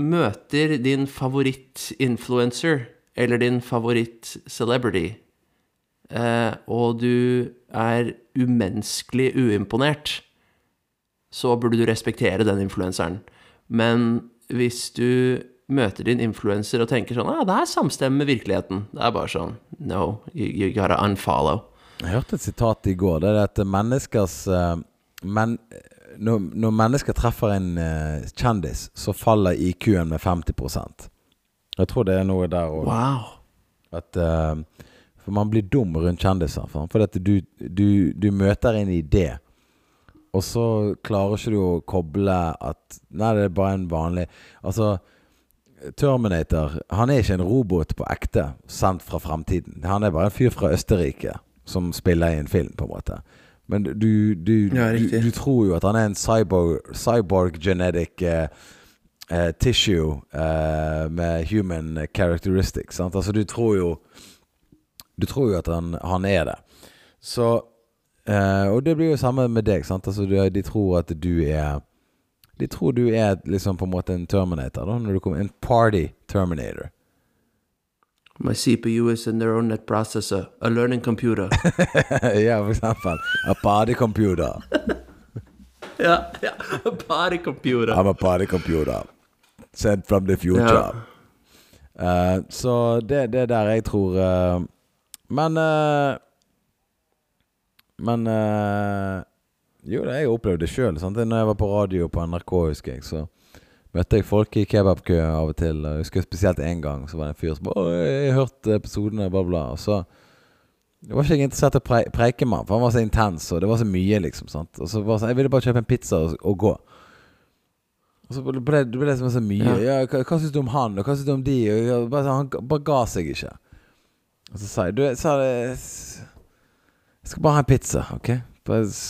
S2: møter din favoritt-influencer eller din favoritt-celebrity eh, og du er umenneskelig uimponert, så burde du respektere den influenseren. Men hvis du møter din influencer og tenker sånn, ah, det er samstemme med virkeligheten, det er bare sånn, no, you, you gotta unfollow.
S1: Jeg hørte et sitat i går, det er at menneskers uh, men, når, når mennesker treffer en uh, kjendis, så faller I Q-en med femti prosent. Jeg tror det er noe der også.
S2: Wow.
S1: At, uh, for man blir dum rundt kjendiser, for, for at du, du, du møter en idé, og så klarer ikke du å koble at, nei, det er bare en vanlig, altså, Terminator, han er ikke en robot på ekte, sendt fra fremtiden. Han er bare en fyr fra Østerrike, som spiller I en film på en måte. Men du, du,
S2: ja,
S1: du, du tror jo at han er en cyborg, cyborg genetic uh, uh, tissue uh, med human characteristics, sant? Altså du tror jo du tror jo at han, han er det. Så uh, og det blir jo samme med deg, sant? Altså de, de tror at du er de tror du er liksom på en måte en Terminator da, når du kommer en party Terminator.
S2: My C P U is a neural net processor, a learning computer.
S1: Ja, for eksempel. A party computer.
S2: ja, ja, a party computer.
S1: I'm a party computer. Sent from the future. Ja. Uh, så det, det der jeg tror... Uh, men... Uh, men... Uh, jo, det jeg opplevde det selv. Sant? Når jeg var på radio på N R K, husker jeg, så... møtte jeg folk I kebabkø av og til. Jeg husker spesielt en gang, så var det en fyr som bare, åh, jeg har hørt episodene, bla bla. Og så jeg var ikke interessert I å pre preike med han, for han var så intens, og det var så mye liksom, sant? Og så var det sånn, jeg ville bare kjøpe en pizza og, og gå. Og så ble det, det ble liksom så mye. Ja, hva, hva synes du om han, og hva synes du om de? Og jeg, bare, han bare ga seg ikke. Og så sa jeg, du, sa det, jeg skal bare ha en pizza, ok? But,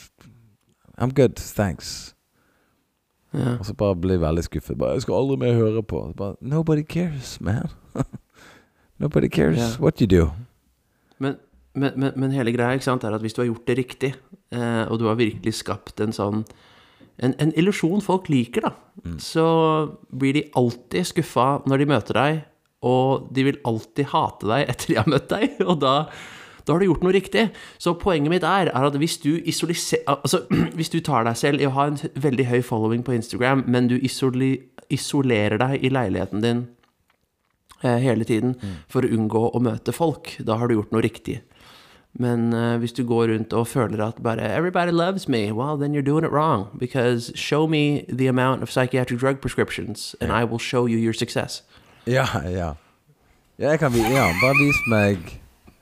S1: I'm good, thanks. Ja. Og så bare blir jeg veldig skuffet. Bare, jeg skal aldri mer høre på. Bare, nobody cares, man. Nobody cares ja. What you do.
S2: Men, men, men, men hele greia, ikke sant, er at hvis du har gjort det riktig, eh, og du har virkelig skapt en sånn, en, en illusjon folk liker da, mm. så blir de alltid skuffet når de møter deg, og de vil alltid hate deg etter de har møtt deg, og da... da har du gjort noe riktig. Så poenget mitt er, er at hvis du, altså, hvis du tar deg selv I å ha en veldig høy following på Instagram, men du isole isolerer deg I leiligheten din eh, hele tiden mm. for å unngå å møte folk, da har du gjort noe riktig. Men eh, hvis du går rundt og føler at bare everybody loves me, well, then you're doing it wrong, because show me the amount of psychiatric drug prescriptions, and I will show you your success.
S1: Ja, ja. Ja, jeg kan, ja, bare vis meg...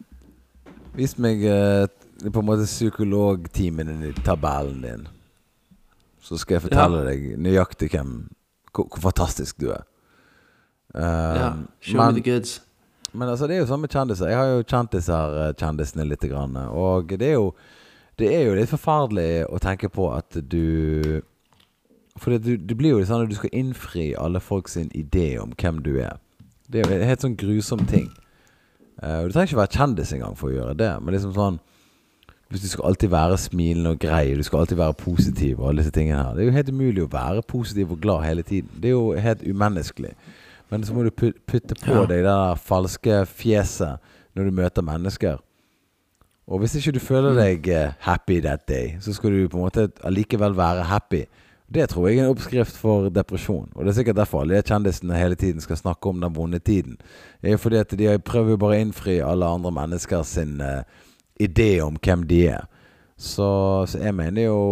S1: Vis meg uh, på en måte psykologtimen I tabellen din. Så skal jeg fortelle ja. Deg nøyaktig hvem, hvor, hvor fantastisk du er. Uh,
S2: ja, show men, me the goods.
S1: Men altså, det er jo sånn med kjendiser. Jeg har jo kjent disse her kjendisene litt grann, og det er jo, det er jo litt forferdelig å tenke på at du... For det, det blir jo sånn at du skal innfri alle folk sin idé om hvem du er. Det er jo en helt sånn grusom ting. Uh, du trenger ikke være kjendis en gang for å gjøre det, men liksom sånn, hvis du skal alltid være smilende og grei, du skal alltid være positiv og alle disse tingene her, det er jo helt umulig å være positiv og glad hele tiden. Det er jo helt umenneskelig. Men så må du putte på ja. Deg det der falske fjeset når du møter mennesker. Og hvis ikke du føler deg happy that day, så skal du på en måte allikevel være happy. Det tror jeg er en oppskrift for depresjon. Og det er sikkert derfor alle kjendisene hele tiden skal snakke om den vonde tiden. Det er fordi at de prøver bare å innfri alle andre mennesker sin uh, idé om hvem de er. Så, så jeg mener jo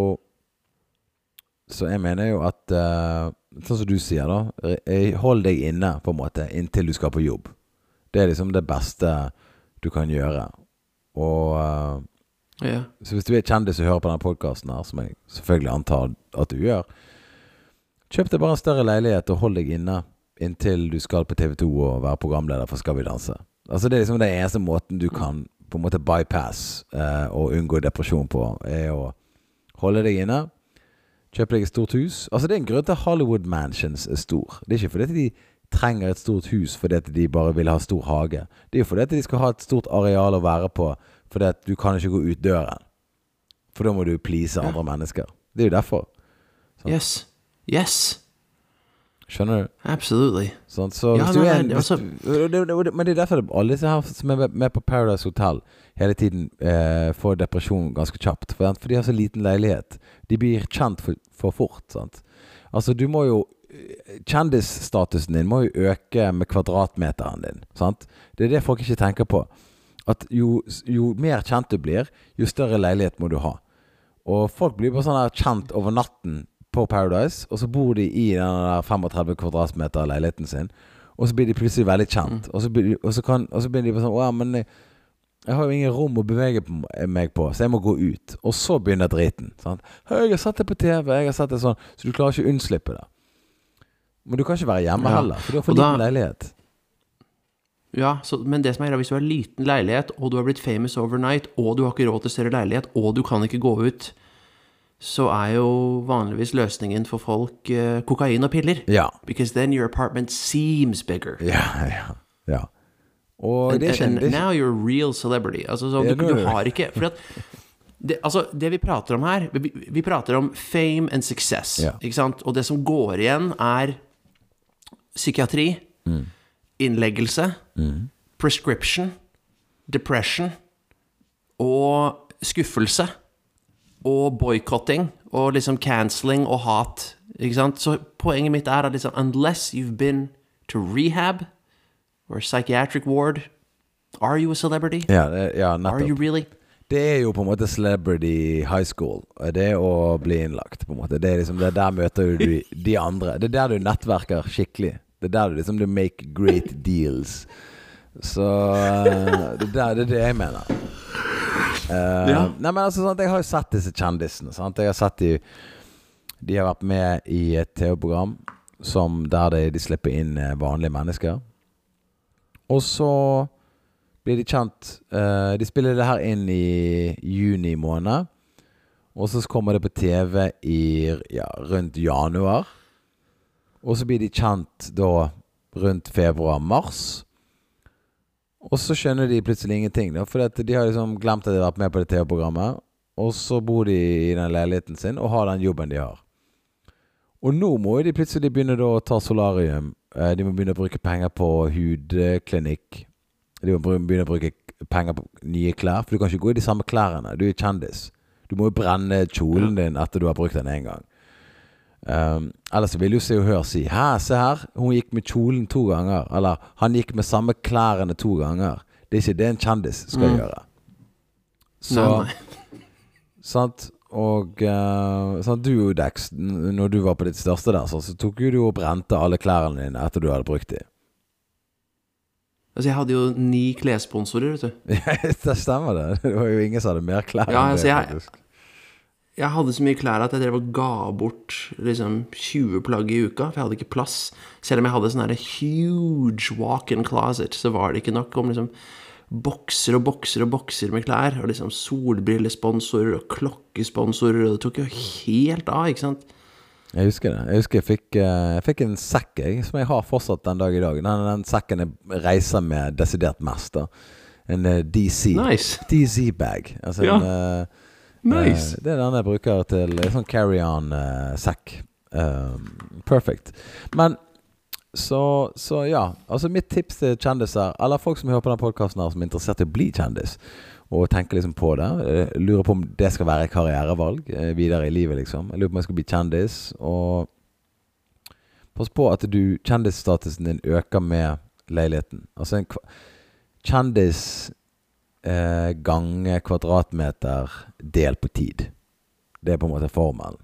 S1: Så jeg mener jo at uh, sånn som du sier da, hold deg inne på en måte inntil du skal på jobb. Det er liksom det beste du kan gjøre. Og... Uh, Ja. Så hvis du er kjendis og hører på denne podcasten her, som jeg selvfølgelig antar at du gjør, kjøp deg bare en større leilighet og hold deg inne inntil du skal på T V to og være programleder for Skal vi danse. Altså det er liksom den eneste måten du kan på en måte bypass eh, og unngå depresjon på, er å holde deg inne, kjøpe deg et stort hus. Altså det er en grunn til Hollywood Mansions er stor. Det er ikke fordi de trenger et stort hus fordi de bare vil ha stor hage. Det er fordi de skal ha et stort areal å være på, fordi at du kan ikke gå ut døren. For da må du please andre ja. Mennesker. Det er jo derfor.
S2: Sånn. Yes. Yes.
S1: Skjønner du?
S2: Absolutely.
S1: Sånn, så
S2: Ja,
S1: hvis du
S2: nei,
S1: er en,
S2: nei,
S1: hvis
S2: altså-
S1: du, det, det, Men det er derfor det, alle disse her som er med, med på Paradise Hotel hele tiden eh, får depresjon ganske kjapt. For, for de har så liten leilighet. De blir kjent for, for fort. Sant? Altså, du må jo Kjendisstatusen din må jo øke med kvadratmeteren din. Sant? Det er det folk ikke tenker på. At jo, jo mer kjent du blir, jo større leilighet må du ha. Og folk blir bare sånn her kjent over natten på Paradise, og så bor de i den der femogtredve kvadratmeter leiligheten sin, og så blir de plutselig veldig kjent. Mm. Og, så blir de, og, så kan, og så blir de bare sånn, åja, men jeg, jeg har jo ingen rom å bevege meg på, så jeg må gå ut. Og så begynner driten. Sant? Jeg har sett det på T V, jeg har sett det sånn, så du klarer ikke å unnslippe det. Men du kan ikke være hjemme
S2: ja.
S1: heller, for du har for da, liten leilighet.
S2: Ja, så, men det som er, hvis du har liten leilighet, og du har blitt famous overnight, og du har ikke råd til større leilighet, og du kan ikke gå ut, så er jo vanligvis løsningen for folk uh, kokain og piller.
S1: Ja.
S2: Because then your apartment seems bigger.
S1: Ja, ja, ja. Og
S2: and,
S1: det er ikke...
S2: And, and
S1: det er ikke,
S2: now you're a real celebrity. Altså, så,
S1: ja,
S2: du, du har ikke... For at, det, altså, det vi prater om her, vi, vi prater om fame and success, ja. Ikke sant? Og det som går igjen er psykiatri, mm. innleggelse, mm. prescription, depression, og skuffelse, og boycotting, og liksom cancelling og hat, ikke sant? Så poenget mitt er at liksom, unless you've been to rehab or psychiatric ward, are you a celebrity?
S1: Ja, det, ja, nettopp.
S2: Are you really?
S1: Det er jo på en måte celebrity high school. Det er å bli innlagt, på en måte. Det er liksom, det der møter du de andre. Det er der du nettverker skikkelig. Det er der du liksom, du make great deals. Så det, der, det er det jeg mener. Uh, ja. Nei, men altså, sant, jeg har jo sett disse kjendisene, sant? Jeg har sett de, de har vært med i et T V-program som der de, de slipper inn vanlige mennesker. Og så blir de kjent. Uh, de spiller det her inn i juni måned, og så kommer det på T V i ja, rundt januar. Og så blir de kjent da rundt februar-mars. Og så skjønner de plutselig ingenting da, for de har liksom glemt at de har vært med på det T V-programmet. Og så bor de i den leiligheten sin og har den jobben de har. Og nå må de plutselig begynne da å ta solarium. De må begynne å bruke penger på hudklinikk. De må begynne å bruke penger på nye klær, for du kan ikke gå i de samme klærne. Du er kjendis. Du må jo brenne kjolen din etter du har brukt den en gang. Um, ellers vil jo Se og Hør si, hæ, se her, hun gikk med kjolen to ganger, eller han gikk med samme klærne to ganger. Det er ikke det en kjendis skal mm. gjøre. Så nei, sant, og uh, sant, du og Dex, når du var på ditt største der, så, så tok jo du og brente alle klærne dine etter du hadde brukt dem.
S2: Altså, jeg hadde jo ni klessponsorer, vet du.
S1: Ja, det stemmer det. Det var jo ingen som hadde mer klær
S2: ja,
S1: enn
S2: altså,
S1: det,
S2: jeg,
S1: faktisk.
S2: Jeg hadde så mye klær at jeg drev og ga bort liksom tjue plagg i uka, for jeg hadde ikke plass. Selv om jeg hadde sånn her huge walk-in closet, så var det ikke nok om liksom bokser og bokser og bokser med klær, og liksom solbrillesponsorer og klokkesponsorer, og det tok jo helt av, ikke sant?
S1: Jeg husker det. Jeg husker jeg fikk, jeg fikk en sekk, jeg, som jeg har fortsatt den dag i dag. Den, den sekken jeg reiser med desidert mest da. En uh, D C.
S2: Nice.
S1: D C-bag. Altså
S2: ja.
S1: en... Uh,
S2: Nice.
S1: Uh, det er den jeg bruker til sånn carry-on-sekk. Uh, uh, perfect. Men så, så ja, altså mitt tips til kjendiser, eller folk som hører på den podcasten her, som er interessert i å bli kjendis, og tenker liksom på det, uh, lurer på om det skal være karrierevalg uh, videre i livet, liksom. Jeg lurer på om jeg skal bli kjendis, og pass på at du, kjendisstatusen din øker med leiligheten. Altså en kjendis Eh, gange kvadratmeter del på tid. Det er på en måte formelen.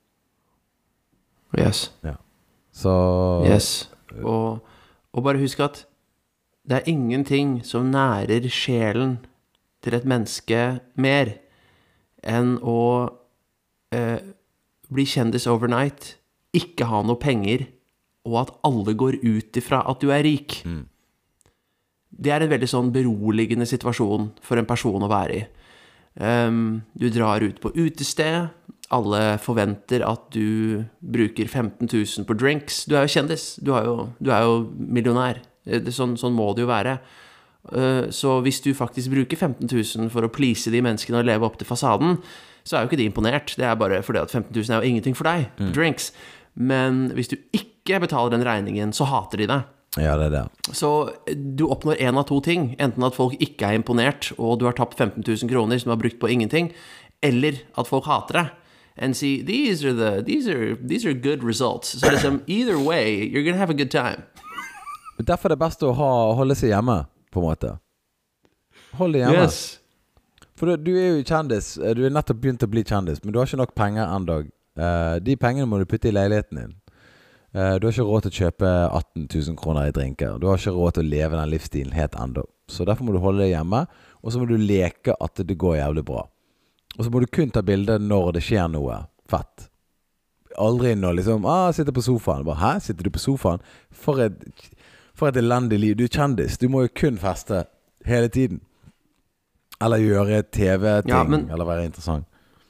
S2: Yes.
S1: Ja. Så
S2: yes. Og, og bare husk at det er ingenting som nærer sjelen til et menneske mer enn å eh, bli kjendis overnight, ikke ha noe penger, og at alle går ut ifra at du er rik. Mm. Det er en veldig sånn beroligende situasjon for en person å være i. Um, du drar ut på utested, alle forventer at du bruker femten tusen på drinks. Du er jo kjendis, du er jo, du er jo millionær. Det, sånn, sånn må det jo være. Uh, så hvis du faktisk bruker femten tusen for å please de menneskene og leve opp til fasaden, så er jo ikke de imponert. Det er bare fordi at femten tusen er jo ingenting for deg på mm. drinks. Men hvis du ikke ikke betaler den regningen, så hater de deg.
S1: Ja, det er det.
S2: Så du oppnår en av to ting. Enten at folk ikke er imponert, og du har tapt femten tusen kroner som du har brukt på ingenting, eller at folk hater deg. And see, these are the, these are, these are good results. Så liksom, either way, you're gonna have a good time.
S1: Derfor er det best å ha, holde seg hjemme, på en måte. Hold deg hjemme.
S2: Yes.
S1: For du, du er jo kjendis, du er nettopp begynt å bli kjendis, men du har ikke nok penger enda. Uh, de pengene må du putte i leiligheten din. Uh, du har ikke råd til å kjøpe atten tusen kroner i drinker. Du har ikke råd til å leve den livsstilen helt enda. Så derfor må du holde deg hjemme, og så må du leke at det går jævlig bra. Og så må du kun ta bilder når det skjer noe fett. Aldri når liksom, ah, sitter på sofaen. Bare, hæ? Sitter du på sofaen? For et, for et elendig liv. Du er kjendis. Du må jo kun feste hele tiden. Eller gjøre tv-ting, ja, men, eller være interessant.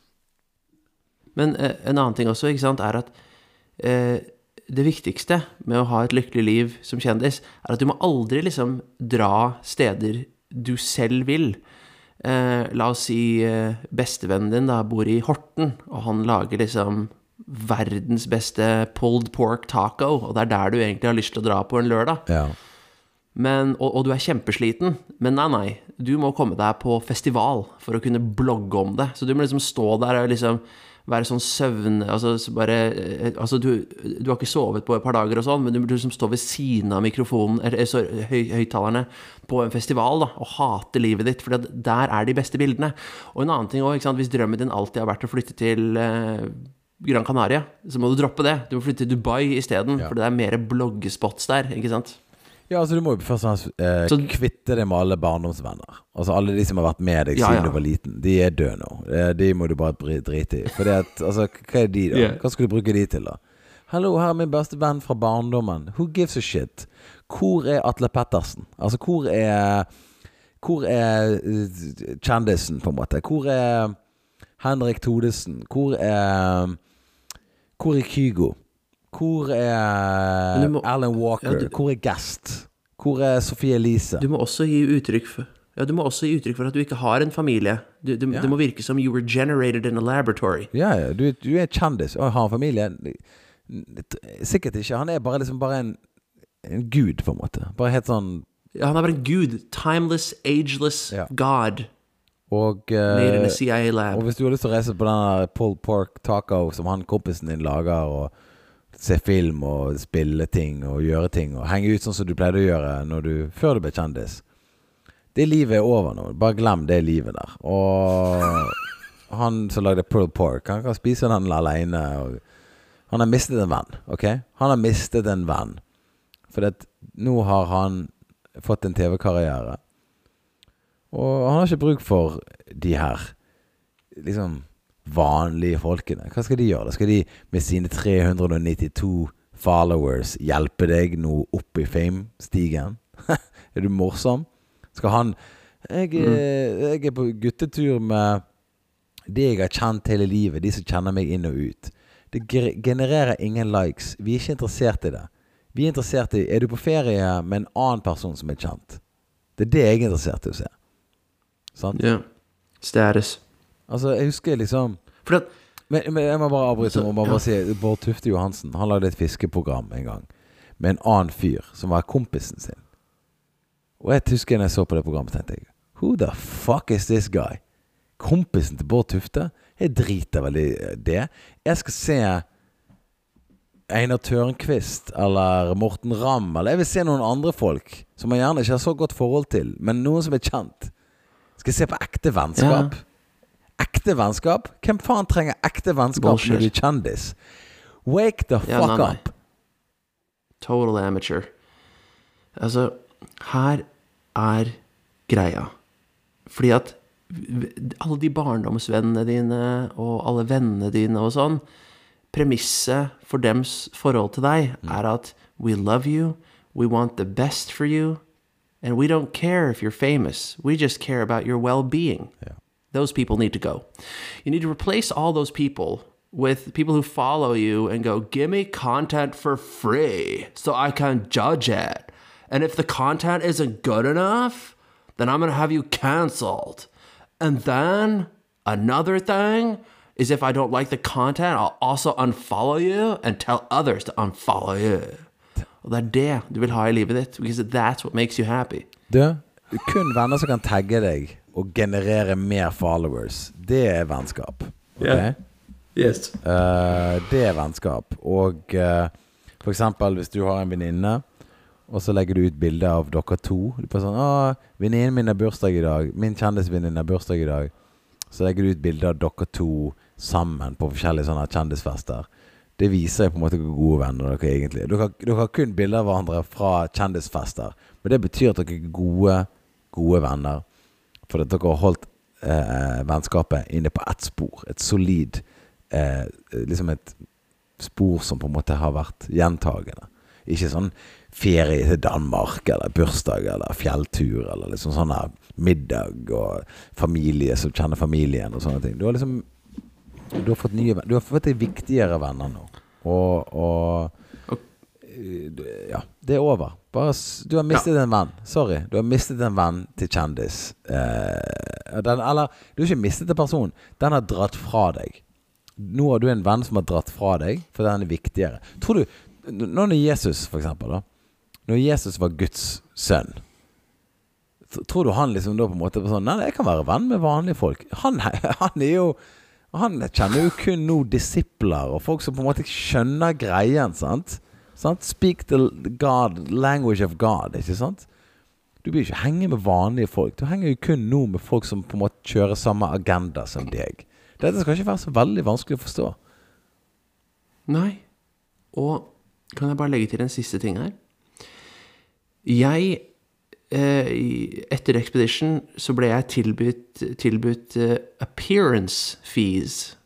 S2: Men eh, en annen ting også, ikke sant, er at eh, det viktigste med å ha et lykkelig liv som kjendis, er at du må aldri liksom dra steder du selv vil. Eh, la oss si eh, bestevennen din da bor i Horten, og han lager liksom verdens beste pulled pork taco, og det er der du egentlig har lyst til å dra på en lørdag.
S1: Ja.
S2: Men, og, og du er kjempesliten, men nei, nei, du må komme deg på festival for å kunne blogge om det. Så du må liksom stå der og liksom være sånn søvn, altså, bare, altså du, du har ikke sovet på et par dager og sånn, men du må liksom stå ved siden av mikrofonen, eller så, høy, høyttalerne på en festival da, og hate livet ditt, for der er de beste bildene. Og en annen ting også, ikke sant, hvis drømmen din alltid har vært å flytte til eh, Gran Canaria, så må du droppe det. Du må flytte til Dubai i stedet, ja. For det er mer bloggespots der, ikke sant?
S1: Ja, altså du må jo først og fremst eh, så, kvitte deg med alle barndomsvenner. Altså alle de som har vært med deg siden ja, ja. Du var liten. De er døde nå. De må du bare drite i. For det at, altså, hva er de da? Yeah. Hva skal du bruke de til da? Hallo, her er min beste venn fra barndommen. Who gives a shit? Hvor er Atle Pettersen? Altså, hvor er Hvor er kjendisen, på en måte? Hvor er Henrik Thodesen? Hvor er Hvor er Kygo? Hvor er må, Alan Walker? Ja, du, hvor er Gast? Hvor er Sofie Elise?
S2: Du må også gi uttrykk for Ja, du må også gi uttrykk for at du ikke har en familie. Du, du, ja. Det må virke som you were generated in a laboratory.
S1: Ja, ja. Du, du er kjendis og har en familie. Sikkert ikke. Han er bare liksom bare en, en gud, på en måte. Bare helt sånn
S2: Ja, han er bare en gud. Timeless, ageless ja. God.
S1: Og,
S2: Made in a C I A lab.
S1: Og hvis du har lyst til å reise på denne pulled pork taco som han kompisen din lager, og se film og spille ting og gjøre ting og henge ut sånn som du pleide å gjøre når du, før du ble kjendis. Det livet er over nå. Bare glem det livet der. Og han som lagde pulled pork, han kan spise den alene. Og han har mistet en venn, ok? Han har mistet en venn. For det, nå har han fått en T V-karriere. Og han har ikke bruk for de her liksom vanlige folkene. Hva skal de gjøre? Da skal de med sine tre hundre nittito followers hjelpe deg nå opp i fame-stigen? Er du morsom? Skal han jeg, mm. jeg er på guttetur med de jeg har kjent hele livet, de som kjenner meg inn og ut. Det genererer ingen likes. Vi er ikke interessert i det. Vi er interessert i, er du på ferie med en annen person som er kjent? Det er det jeg er interessert i å se. Sant?
S2: Ja. Status.
S1: Altså, jeg husker liksom
S2: For at,
S1: men, men jeg må bare avbryte og bare, bare si Bård Tufte Johansen, han lagde et fiskeprogram en gang med en annen fyr som var kompisen sin. Og jeg husker når jeg så på det programmet, tenkte jeg, who the fuck is this guy? Kompisen til Bård Tufte? Jeg driter vel i det. Jeg skal se Einar Tørnqvist eller Morten Ramm, eller jeg vil se noen andre folk som man gjerne ikke har så godt forhold til, men noen som er kjent. Skal jeg se på ekte vennskap? Ja. Ekte vennskap? Hvem faen trenger ekte vennskap Bullshit. Når du er kjendis? Wake the
S2: ja,
S1: fuck
S2: nei, nei.
S1: up.
S2: Total amateur. Altså, her er greia. Fordi at alle de barndomsvennene dine og alle vennene dine og sånn, premisset for dems forhold til deg mm. er at we love you, we want the best for you, and we don't care if you're famous. We just care about your well-being.
S1: Yeah.
S2: Those people need to go. You need to replace all those people with people who follow you and go, give me content for free so I can judge it. And if the content isn't good enough, then I'm going to have you canceled. And then another thing, is if I don't like the content, I'll also unfollow you and tell others to unfollow you. Og det er det du vil ha i livet ditt, because that's what makes you happy.
S1: Du, kun venner som kan tagge deg og generere mer followers. Det er vennskap. Ok?
S2: Yeah. Yes.
S1: Uh, det er vennskap. Og uh, for eksempel hvis du har en venninne, og så legger du ut bilder av dere to. Du bare sånn, åh, venninnen min har bursdag i dag. Min kjendisvenninne har bursdag i dag. Så legger du ut bilder av dere to sammen på forskjellige sånne kjendisfester. Det viser på en måte hvor gode venner dere egentlig er. Dere, dere har kun bilder av hverandre fra kjendisfester. Men det betyr at dere er gode, gode venner. For at dere har holdt eh, vennskapet inne på ett spor. Et solid, eh, liksom et spor som på en måte har vært gjentagende. Ikke sånn ferie til Danmark, eller bursdag, eller fjelltur, eller liksom sånne middag, og familie som kjenner familien, og sånne ting. Du har liksom, du har fått nye venner, du har fått de viktigere venner nå. Og, og ja, det er over. Bare, du har mistet ja. en venn. Sorry, du har mistet en venn til kjendis. Eh, den, eller, du har ikke mistet en person. Den har dratt fra deg. Nå har du en venn som har dratt fra deg, for den er viktigere. Tror du, når Jesus for eksempel da, når Jesus var Guds sønn, tror du han liksom da på en måte var sånn, nei, jeg kan være venn med vanlige folk. Han, han er jo, han kjenner jo kun noen disipler, og folk som på en måte skjønner greien, sant? Sant? Speak the God, language of God, ikke sant? Du blir ikke henge med vanlige folk. Du henger jo kun nå med folk som på en måte kjører samme agenda som deg. Dette skal ikke være så veldig vanskelig å forstå.
S2: Nei. Og kan jeg bare legge til en siste ting her? Jeg, eh, etter Expedition, så ble jeg tilbudt, tilbudt uh, appearance fees,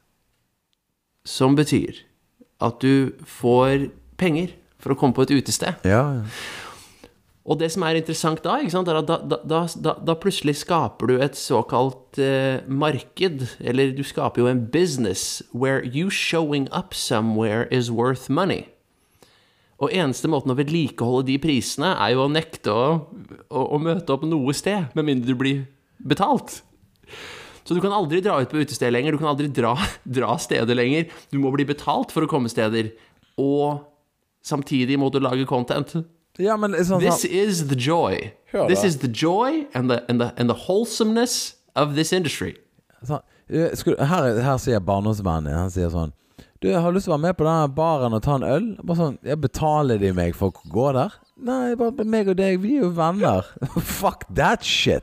S2: som betyr at du får penger for å komme på et utested.
S1: Ja, ja.
S2: Og det som er interessant da, ikke sant, er at da, da, da, da plutselig skaper du et såkalt uh, marked, eller du skaper jo en business, where you showing up somewhere is worth money. Og eneste måten å vedlikeholde de prisene er jo å nekte å, å, å møte opp noe sted, med mindre du blir betalt. Så du kan aldri dra ut på utested lenger, du kan aldri dra, dra steder lenger. Du må bli betalt for å komme steder, og samtidig må du lage content.
S1: Ja, men sånn,
S2: This is the joy. This is the joy and the, and the, and the wholesomeness of this industry.
S1: Sånn, her, her sier barndomsvennen, han sier sånn, du, jeg har lyst til å være med på denne baren og ta en øl. Bare sånn, jeg betaler de meg for å gå der? Nei, bare meg og deg, vi er jo venner. Fuck that shit.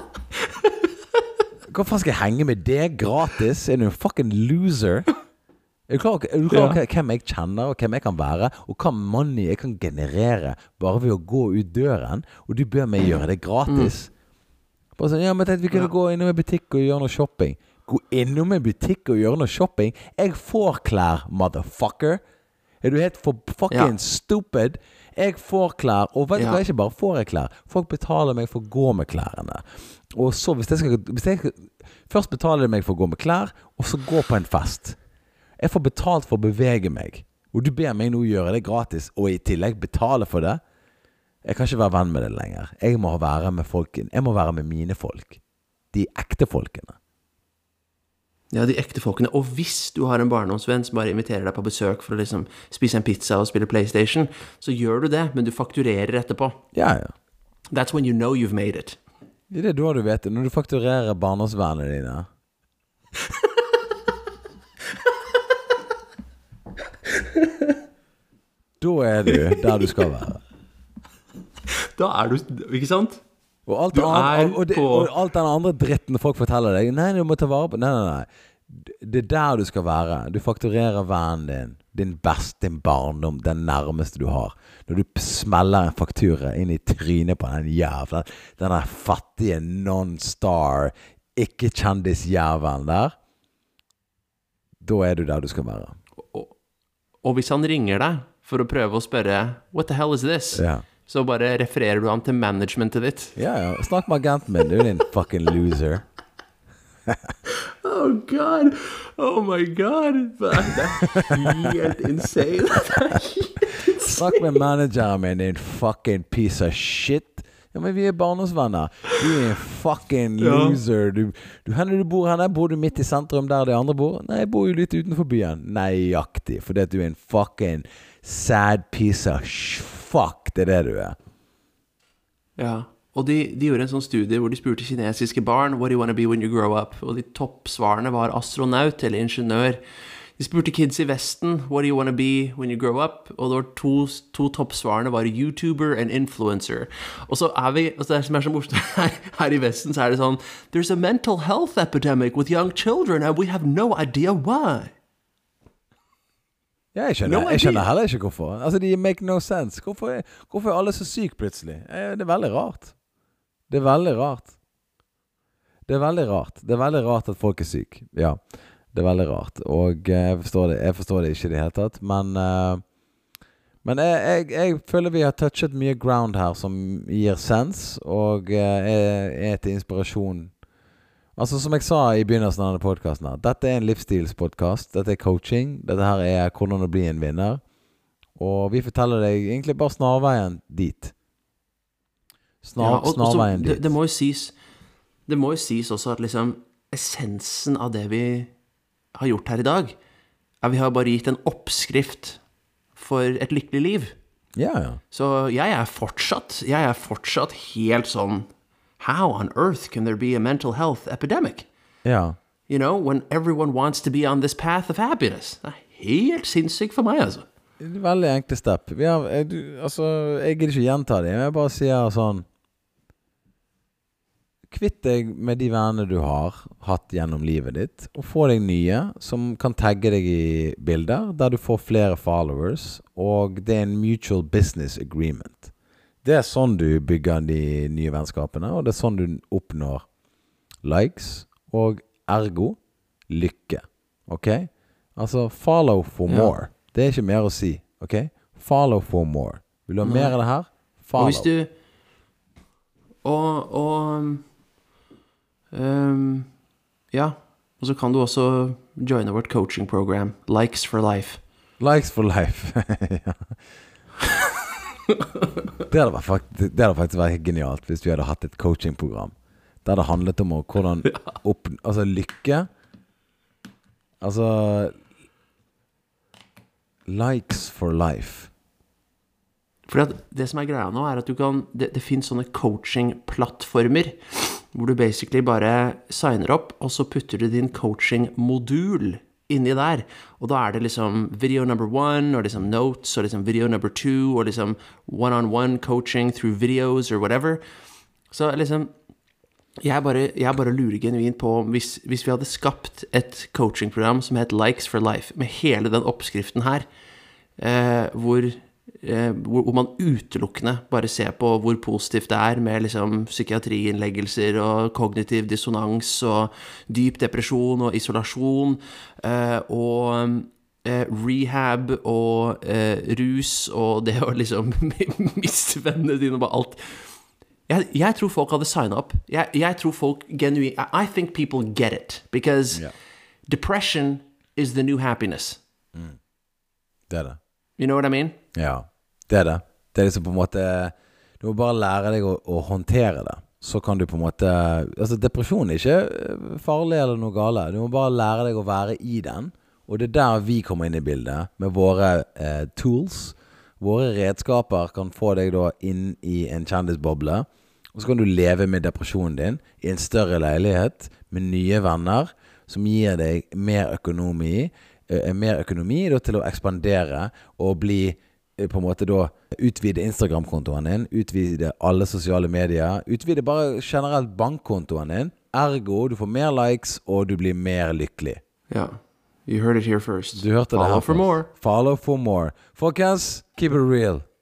S1: Hvorfor skal jeg henge med deg gratis? Er du en fucking loser? Er du klar, er du klar ja. hvem jeg kjenner, og hvem jeg kan være, og hva money jeg kan generere bare ved å gå ut døren, og du bør meg gjøre det gratis? Mm. Bare sånn, ja, men jeg tenkte vi kunne ja. gå innom en butikk og gjøre noe shopping. Gå innom en butikk og gjøre noe shopping. Jeg får klær, motherfucker. Er du helt for fucking ja. stupid? Jeg får klær, og vet du ja. hva, jeg ikke bare får jeg klær. Folk betaler meg for å gå med klærne. Og så, hvis jeg skal, hvis jeg, først betaler de meg for å gå med klær, og så gå på en fest. Jeg får betalt for å bevege meg. Og du ber meg nå gjøre det gratis, og i tillegg betale for det. Jeg kan ikke være venn med det lenger. Jeg må være med folken. Jeg må være med mine folk. De ekte folkene.
S2: Ja, de ekte folkene. Og hvis du har en barndomsvenn som bare inviterer deg på besøk for å liksom spise en pizza og spille PlayStation, så gjør du det, men du fakturerer etterpå.
S1: Ja, ja.
S2: That's when you know you've made it.
S1: Det er da du vet det, når du fakturerer barndomsvennene dine. Da er du der du skal være.
S2: Da er du, ikke sant?
S1: Og alt, an, og, det, og alt den andre dritten folk forteller deg, nei, du må ta vare på, nei, nei, nei, det er der du skal være. Du fakturerer vennen din, din best, din barndom, den nærmeste du har. Når du smeller en faktura inn i trynet på den jævla, den der fattige non-star, ikke kjendisjævelen der, da er du der du skal være.
S2: Og, og hvis han ringer deg for å prøve å spørre, what the hell is this?
S1: Ja.
S2: Så bare refererer du han til managementet ditt.
S1: Ja, ja. Snakk med agenten min, du er din fucking loser.
S2: Oh god. Oh my god. Det er helt insane.
S1: Snakk med manageren min, din fucking piece of shit. Ja, men vi er barndomsvenner. Du er en fucking loser. Du, du, henne du bor henne, bor du midt i sentrum der de andre bor? Nei, jeg bor jo litt utenfor byen. Nøyaktig, fordi at du er en fucking sad piece of fuck, det er det du er.
S2: Ja, og de, de gjorde en sånn studie hvor de spurte kinesiske barn What do you want to be when you grow up? Og de toppsvarene var astronaut eller ingeniør. De spurte kids i Vesten What do you want to be when you grow up? Og det var to, to toppsvarene var YouTuber and influencer. Og så er vi, altså det som er så morsomt her, her i Vesten så er det sånn There's a mental health epidemic with young children and we have no idea why.
S1: Ja, jeg skjønner, no jeg skjønner heller ikke hvorfor. Altså, de make no sense. Hvorfor er, hvorfor er alle så syk plutselig? Det er veldig rart. Det er veldig rart. Det er veldig rart. Det er veldig rart at folk er syk. Ja, det er veldig rart. Og jeg forstår det, jeg forstår det ikke i det hele tatt. Men, uh, men jeg, jeg, jeg føler vi har touchet mye ground her som gir sens, og uh, er, er til inspirasjon. Altså som jeg sa i begynnelsen av denne podcasten her, dette er en livsstilspodcast, dette er coaching, dette her er hvordan å bli en vinner, og vi forteller deg egentlig bare snarveien dit. Snar,
S2: ja, og,
S1: snarveien
S2: også,
S1: dit.
S2: Det, det må jo sies, det må jo sies også at liksom essensen av det vi har gjort her i dag, er vi har bare gitt en oppskrift for et lykkelig liv.
S1: Ja, ja.
S2: Så jeg er fortsatt, jeg er fortsatt helt sånn, how on earth can there be a mental health epidemic?
S1: Ja.
S2: You know, when everyone wants to be on this path of happiness. Det er helt sinnssykt for meg, altså.
S1: Det er veldig enkle step. Vi har, jeg, du, altså, jeg gidder ikke gjenta det, men jeg bare sier sånn, kvitt deg med de vennene du har hatt gjennom livet ditt, og få deg nye som kan tagge deg i bilder, der du får flere followers, og det er en mutual business agreement. Det er sånn du bygger de nye vennskapene, og det er sånn du oppnår likes, og ergo lykke. Ok? Altså, follow for
S2: Ja.
S1: more. Det er ikke mer å si, ok? Follow for more. Vil du ha
S2: Nei.
S1: mer av det her?
S2: Og
S1: Follow.
S2: hvis du Og, og um, ja, og så kan du også joine vårt coaching program Likes for Life.
S1: Likes for life. Ja. Det hadde, vært faktisk, det hadde faktisk vært genialt hvis vi hadde hatt et coachingprogram der det handlet om å- hvordan opp, altså lykke, altså likes for life.
S2: For at det som er greia nå er at du kan, det, det finnes sånne coaching-plattformer hvor du basically bare signer opp, og så putter du din coaching-modul inni der, og da er det liksom video number one, og liksom notes, og liksom video number two, og liksom one-on-one coaching through videos, or whatever. Så liksom, jeg bare, jeg bare lurer genuint på, hvis, hvis vi hadde skapt et coachingprogram som het Likes for Life, med hele den oppskriften her, eh, hvor, eh, hvor, hvor man utelukkende bare ser på hvor positivt det er med liksom psykiatriinnleggelser og kognitiv dissonans og dyp depresjon og isolasjon eh, og eh, rehab og eh, rus og det å liksom miste vennene dine og bare alt. Jeg, jeg tror folk hadde signet opp. Jeg, jeg tror folk genuint I, I think people get it because
S1: Yeah.
S2: depression is the new happiness.
S1: Det er det.
S2: You know what I mean?
S1: Ja, det er det. Det er liksom på en måte, du må bare lære deg å, å håndtere det. Så kan du på en måte, altså depresjon er ikke farlig eller noe gale. Du må bare lære deg å være i den. Og det er der vi kommer inn i bildet med våre eh, tools. Våre redskaper kan få deg da inn i en kjendisboble. Og så kan du leve med depresjonen din i en større leilighet med nye venner som gir deg mer økonomi, eh, mer økonomi da, til å ekspandere og bli eh, på en måte da utvide Instagram-kontoen din, utvide alle sosiale medier, utvide bare generelt bankkontoen din. Ergo, du får mer likes og du blir mer lykkelig.
S2: Ja. You heard it here first.
S1: Du hørte det
S2: Follow
S1: her
S2: for
S1: først.
S2: more.
S1: Follow for more. Folkens, keep it real.